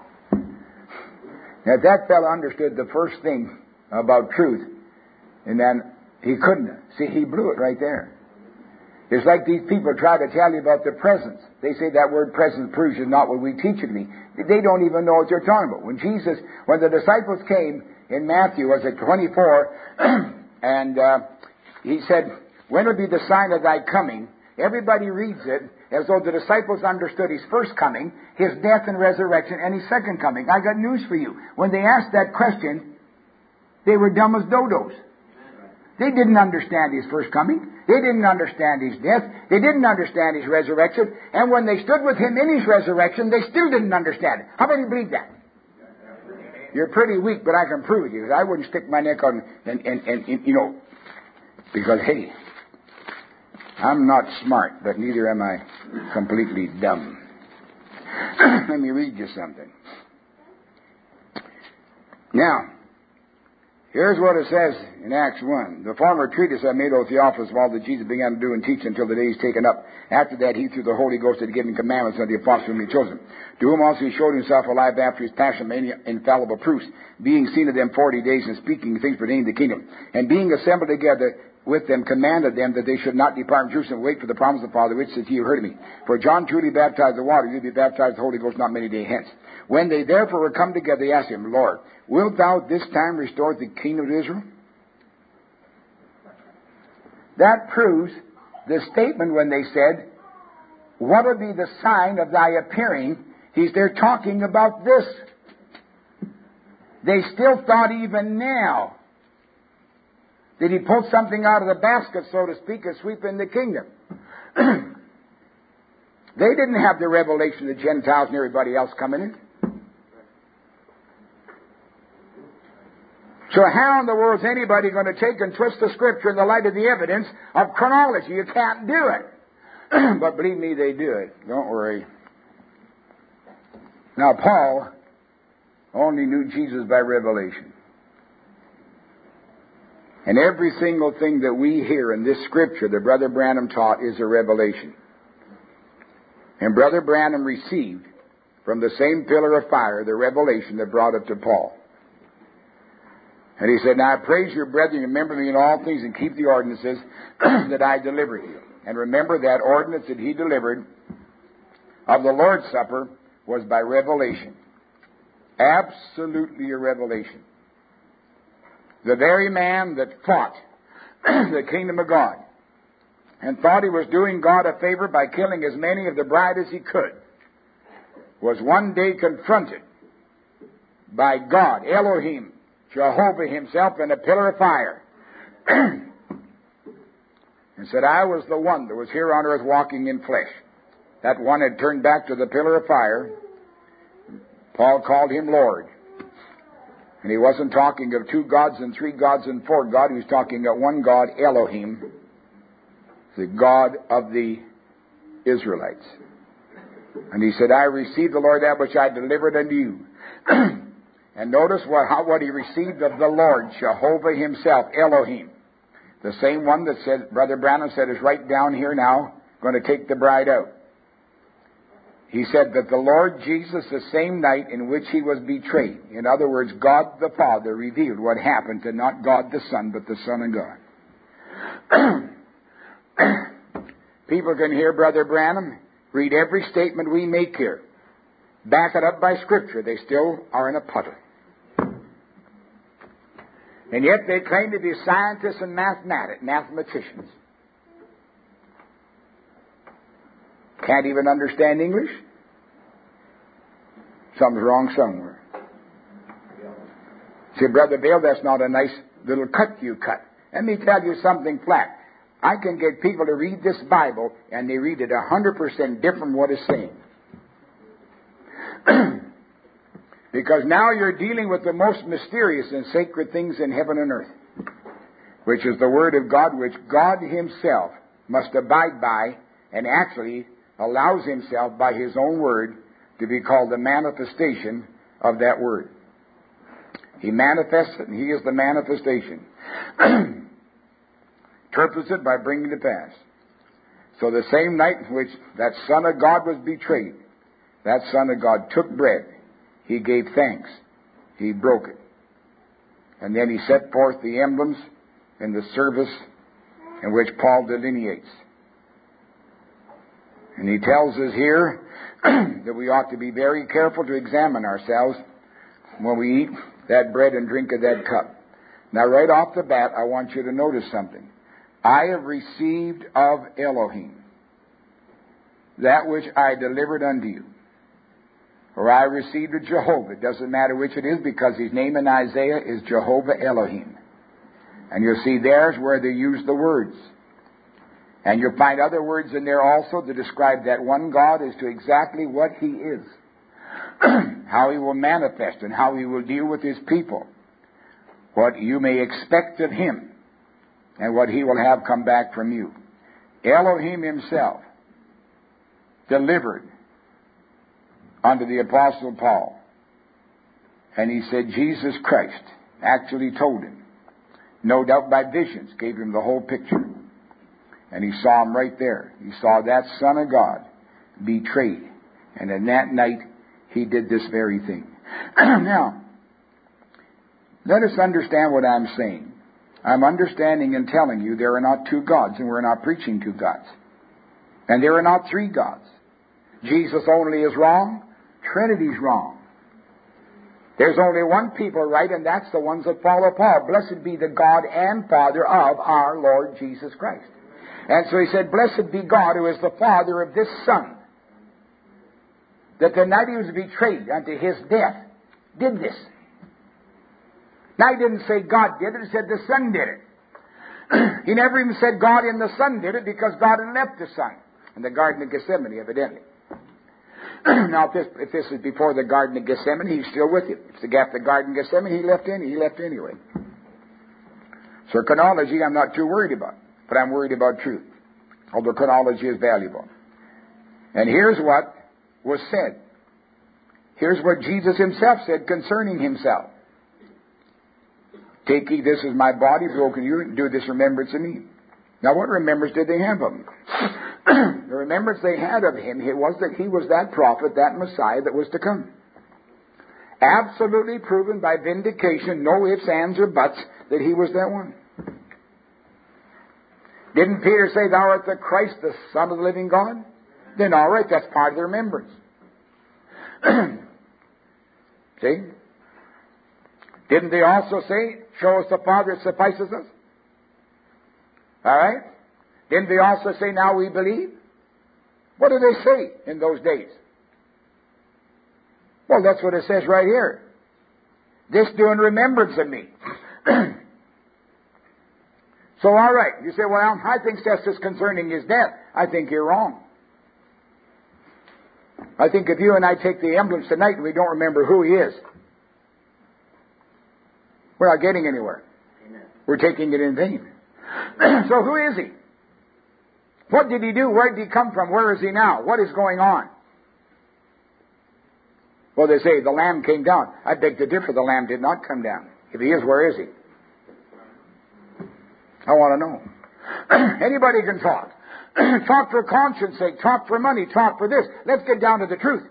Now, if that fellow understood the first thing about truth, and then he couldn't. See, he blew it right there. It's like these people try to tell you about the presence. They say that word presence proves is not what we teach it to be. They don't even know what you're talking about. When the disciples came in Matthew, was it 24, and he said, when will be the sign of thy coming? Everybody reads it as though the disciples understood his first coming, his death and resurrection, and his second coming. I got news for you. When they asked that question, they were dumb as dodos. They didn't understand his first coming. They didn't understand his death. They didn't understand his resurrection. And when they stood with him in his resurrection, they still didn't understand it. How many believe that? You're pretty weak, but I can prove it to you. I wouldn't stick my neck on, and you know, because, hey, I'm not smart, but neither am I completely dumb. Let me read you something. Now, here's what it says in Acts 1. The former treatise I made, O Theophilus, of all that Jesus began to do and teach until the day he's taken up. After that, he, through the Holy Ghost, had given commandments unto the apostles whom he chosen. To whom also he showed himself alive after his passion, many infallible proofs, being seen of them 40 days and speaking things pertaining to the kingdom. And being assembled together with them, commanded them that they should not depart from Jerusalem, wait for the promise of the Father, which says, ye have heard of me. For John truly baptized the water, you be baptized the Holy Ghost not many days hence. When they therefore were come together, they asked him, Lord, wilt thou this time restore the kingdom of Israel? That proves the statement when they said, what will be the sign of thy appearing? They're talking about this. They still thought even now that he pulled something out of the basket, so to speak, and sweep in the kingdom. They didn't have the revelation of the Gentiles and everybody else coming in. So how in the world is anybody going to take and twist the Scripture in the light of the evidence of chronology? You can't do it. But believe me, they do it. Don't worry. Now, Paul only knew Jesus by revelation. And every single thing that we hear in this Scripture that Brother Branham taught is a revelation. And Brother Branham received from the same pillar of fire the revelation that brought it to Paul. And he said, now I praise your brethren, remember me in all things, and keep the ordinances that I delivered you. And remember that ordinance that he delivered of the Lord's Supper was by revelation. Absolutely a revelation. The very man that fought the kingdom of God and thought he was doing God a favor by killing as many of the bride as he could was one day confronted by God, Elohim, Jehovah himself, in a pillar of fire. and said, I was the one that was here on earth walking in flesh. That one had turned back to the pillar of fire. Paul called him Lord. And he wasn't talking of 2 gods and 3 gods and 4 gods. He was talking of one God, Elohim, the God of the Israelites. And he said, I received the Lord that which I delivered unto you. And notice what he received of the Lord, Jehovah himself, Elohim. The same one that said, Brother Branham said, is right down here now, going to take the bride out. He said that the Lord Jesus, the same night in which he was betrayed, in other words, God the Father revealed what happened to not God the Son, but the Son of God. People can hear Brother Branham read every statement we make here, back it up by Scripture. They still are in a puddle. And yet they claim to be scientists and mathematicians. Can't even understand English? Something's wrong somewhere. See, Brother Bill, that's not a nice little cut you cut. Let me tell you something flat. I can get people to read this Bible, and they read it 100% different from what it's saying. Because now you're dealing with the most mysterious and sacred things in heaven and earth, which is the Word of God, which God himself must abide by, and actually allows himself by his own Word to be called the manifestation of that Word. He manifests it, and he is the manifestation. Interprets it by bringing it to pass. So the same night in which that Son of God was betrayed, that Son of God took bread. He gave thanks. He broke it. And then he set forth the emblems in the service in which Paul delineates. And he tells us here that we ought to be very careful to examine ourselves when we eat that bread and drink of that cup. Now, right off the bat, I want you to notice something. I have received of Elohim that which I delivered unto you. Or I received of Jehovah. It doesn't matter which it is, because his name in Isaiah is Jehovah Elohim. And you'll see there's where they use the words. And you'll find other words in there also to describe that one God as to exactly what he is. How he will manifest and how he will deal with his people. What you may expect of him and what he will have come back from you. Elohim himself delivered unto the Apostle Paul. And he said Jesus Christ actually told him, no doubt by visions, gave him the whole picture. And he saw him right there. He saw that Son of God betrayed. And in that night, he did this very thing. Now, let us understand what I'm saying. I'm understanding and telling you there are not 2 gods, and we're not preaching 2 gods. And there are not 3 gods. Jesus only is wrong. Trinity's wrong. There's only one people right, and that's the ones that follow Paul. Blessed be the God and Father of our Lord Jesus Christ. And so he said, blessed be God who is the Father of this Son, that the night he was betrayed unto his death, did this. Now he didn't say God did it, he said the Son did it. He never even said God and the Son did it, because God had left the Son in the Garden of Gethsemane, evidently. Now, if this is before the Garden of Gethsemane, he's still with you. If it's the Garden of Gethsemane, he left anyway. So chronology I'm not too worried about, but I'm worried about truth, although chronology is valuable. And here's what was said. Here's what Jesus himself said concerning himself. Take ye, this is my body broken you, and do this remembrance of me. Now, what remembrance did they have of him? The remembrance they had of him was that he was that prophet, that Messiah that was to come. Absolutely proven by vindication, no ifs, ands, or buts, that he was that one. Didn't Peter say, thou art the Christ, the Son of the living God? Then all right, that's part of the remembrance. See? Didn't they also say, show us the Father, it suffices us? All right? Didn't they also say, now we believe? What do they say in those days? Well, that's what it says right here. This do in remembrance of me. So, all right. You say, well, I think that's just concerning his death. I think you're wrong. I think if you and I take the emblems tonight and we don't remember who he is, we're not getting anywhere. Amen. We're taking it in vain. So who is he? What did he do? Where did he come from? Where is he now? What is going on? Well, they say the Lamb came down. I beg to differ. The Lamb did not come down. If he is, where is he? I want to know. Anybody can talk. Talk for conscience sake. Talk for money. Talk for this. Let's get down to the truth.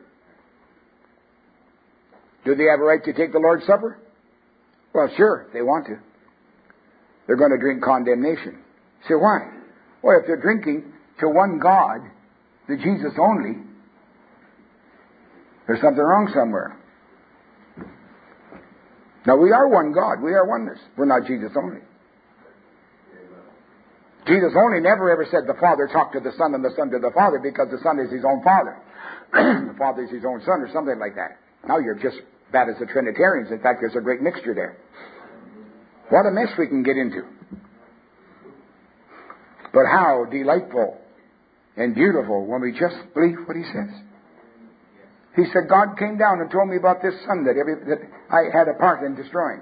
Do they have a right to take the Lord's Supper? Well, sure, if they want to. They're going to drink condemnation. Say, why? Well, if they're drinking to one God, the Jesus only, there's something wrong somewhere. Now, we are one God. We are oneness. We're not Jesus only. Jesus only never ever said the Father talked to the Son and the Son to the Father because the Son is his own Father. The Father is his own Son or something like that. Now you're just bad as the Trinitarians. In fact, there's a great mixture there. What a mess we can get into. But how delightful and beautiful when we just believe what he says. He said, God came down and told me about this Son that I had a part in destroying.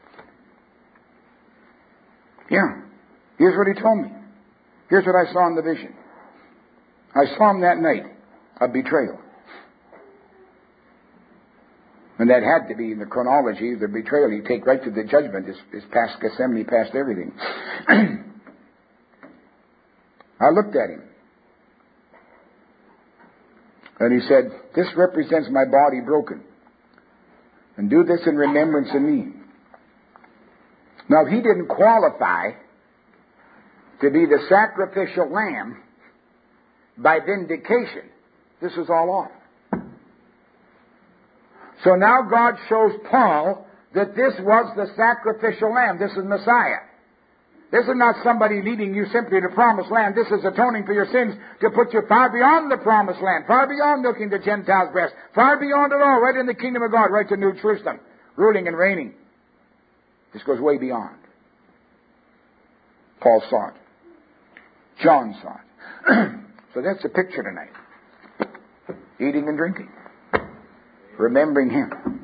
Yeah. Here's what he told me. Here's what I saw in the vision. I saw him that night, a betrayal. And that had to be in the chronology of the betrayal. You take right to the judgment. It's past Gethsemane, past everything. I looked at him. And he said, this represents my body broken. And do this in remembrance of me. Now, he didn't qualify to be the sacrificial lamb by vindication. This is all off. So now God shows Paul that this was the sacrificial lamb. This is Messiah. This is not somebody leading you simply to promised land. This is atoning for your sins to put you far beyond the promised land, far beyond looking to Gentiles' breast, far beyond it all, right in the kingdom of God, right to New Jerusalem, ruling and reigning. This goes way beyond. Paul saw it. John saw it. So that's the picture tonight. Eating and drinking. Remembering him.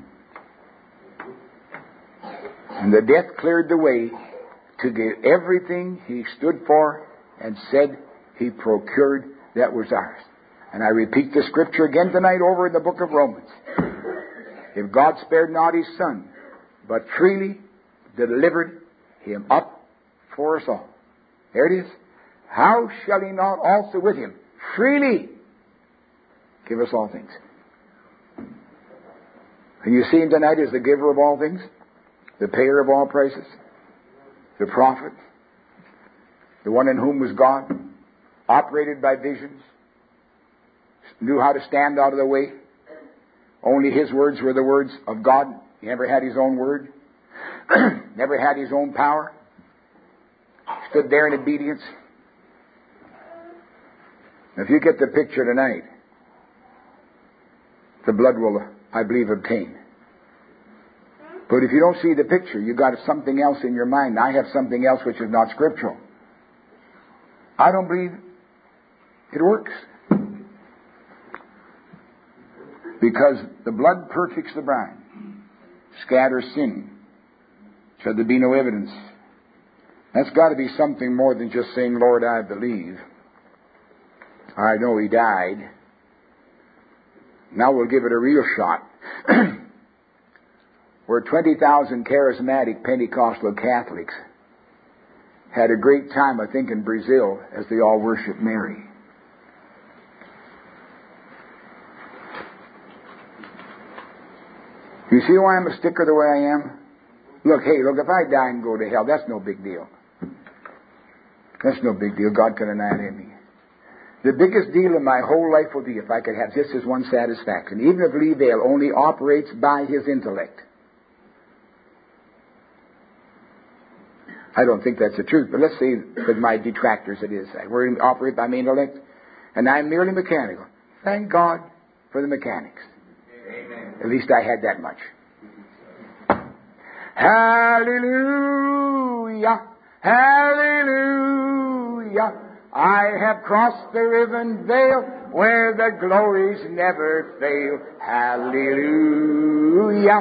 And the death cleared the way to get everything he stood for and said he procured that was ours. And I repeat the scripture again tonight over in the book of Romans. If God spared not his Son, but freely delivered him up for us all. There it is. How shall he not also with him freely give us all things? And you see him tonight as the giver of all things, the payer of all prices, the prophet, the one in whom was God, operated by visions, knew how to stand out of the way. Only his words were the words of God. He never had his own word, never had his own power. Stood there in obedience. If you get the picture tonight, the blood will, I believe, obtain. But if you don't see the picture, you've got something else in your mind. I have something else which is not scriptural. I don't believe it works. Because the blood perfects the brine, scatters sin. Should there be no evidence? That's got to be something more than just saying, Lord, I believe. I know he died. Now we'll give it a real shot. Where 20,000 charismatic Pentecostal Catholics had a great time, I think, in Brazil as they all worshiped Mary. You see why I'm a sticker the way I am? Look, if I die and go to hell, that's no big deal. That's no big deal. God can annihilate me. The biggest deal in my whole life will be if I could have just this one satisfaction. Even if Lee Vale only operates by his intellect. I don't think that's the truth, but let's say with my detractors it is. We're going to operate by my intellect, and I'm merely mechanical. Thank God for the mechanics. Amen. At least I had that much. Hallelujah! Hallelujah. I have crossed the riven vale where the glories never fail. Hallelujah.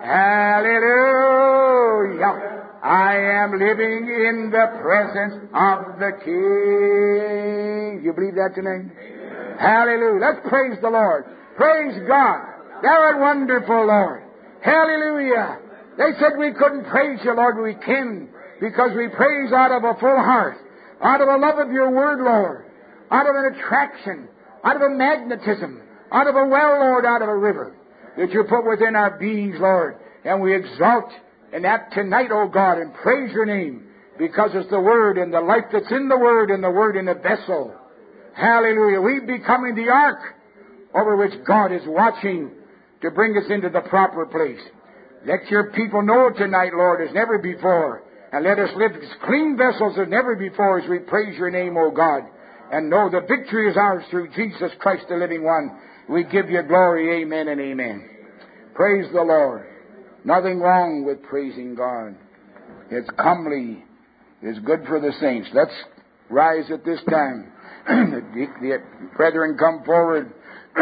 Hallelujah. I am living in the presence of the King. You believe that tonight? Amen. Hallelujah. Let's praise the Lord. Praise God. Thou art wonderful, Lord. Hallelujah. They said we couldn't praise you, Lord. We can, because we praise out of a full heart, out of a love of your word, Lord, out of an attraction, out of a magnetism, out of a well, Lord, out of a river that you put within our beings, Lord. And we exalt in that tonight, oh God, and praise your name, because it's the Word and the life that's in the Word and the Word in the vessel. Hallelujah. We becoming the ark over which God is watching to bring us into the proper place. Let your people know tonight, Lord, as never before. And let us live as clean vessels as never before as we praise your name, O God. And know the victory is ours through Jesus Christ, the living one. We give you glory. Amen and amen. Praise the Lord. Nothing wrong with praising God. It's comely. It's good for the saints. Let's rise at this time. The brethren come forward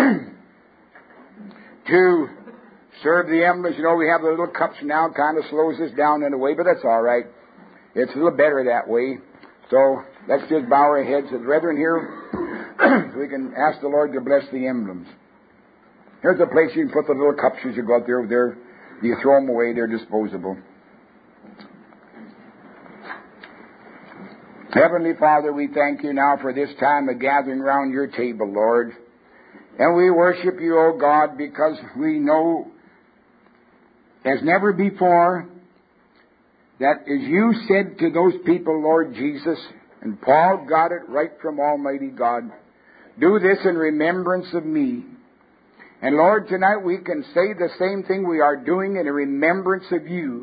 to serve the emblems. You know, we have the little cups now. Kind of slows us down in a way, but that's all right. It's a little better that way. So let's just bow our heads. The brethren here, so we can ask the Lord to bless the emblems. Here's a place you can put the little cups as you go out there. You throw them away. They're disposable. Heavenly Father, we thank you now for this time of gathering around your table, Lord. And we worship you, O God, because we know as never before that as you said to those people, Lord Jesus, and Paul got it right from Almighty God, do this in remembrance of me. And Lord, tonight we can say the same thing we are doing in remembrance of you.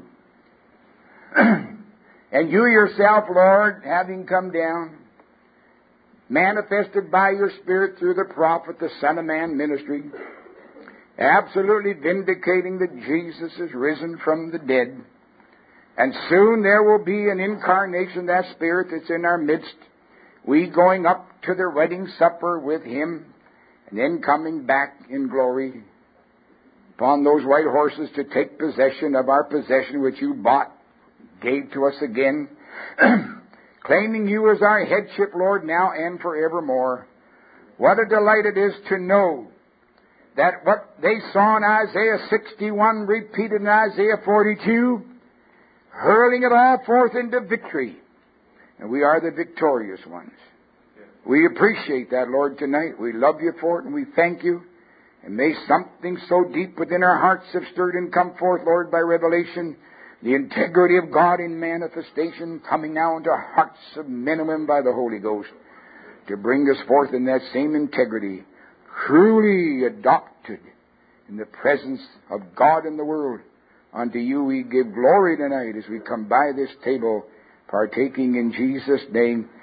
And you yourself, Lord, having come down, manifested by your Spirit through the prophet, the Son of Man ministry, absolutely vindicating that Jesus is risen from the dead. And soon there will be an incarnation of that Spirit that's in our midst. We going up to the wedding supper with Him, and then coming back in glory upon those white horses to take possession of our possession which you bought, gave to us again, claiming you as our headship, Lord, now and forevermore. What a delight it is to know that what they saw in Isaiah 61 repeated in Isaiah 42, hurling it all forth into victory. And we are the victorious ones. We appreciate that, Lord, tonight. We love you for it, and we thank you. And may something so deep within our hearts have stirred and come forth, Lord, by revelation, the integrity of God in manifestation, coming now into hearts of men and women by the Holy Ghost, to bring us forth in that same integrity, truly adopted in the presence of God in the world. Unto you we give glory tonight as we come by this table, partaking in Jesus' name.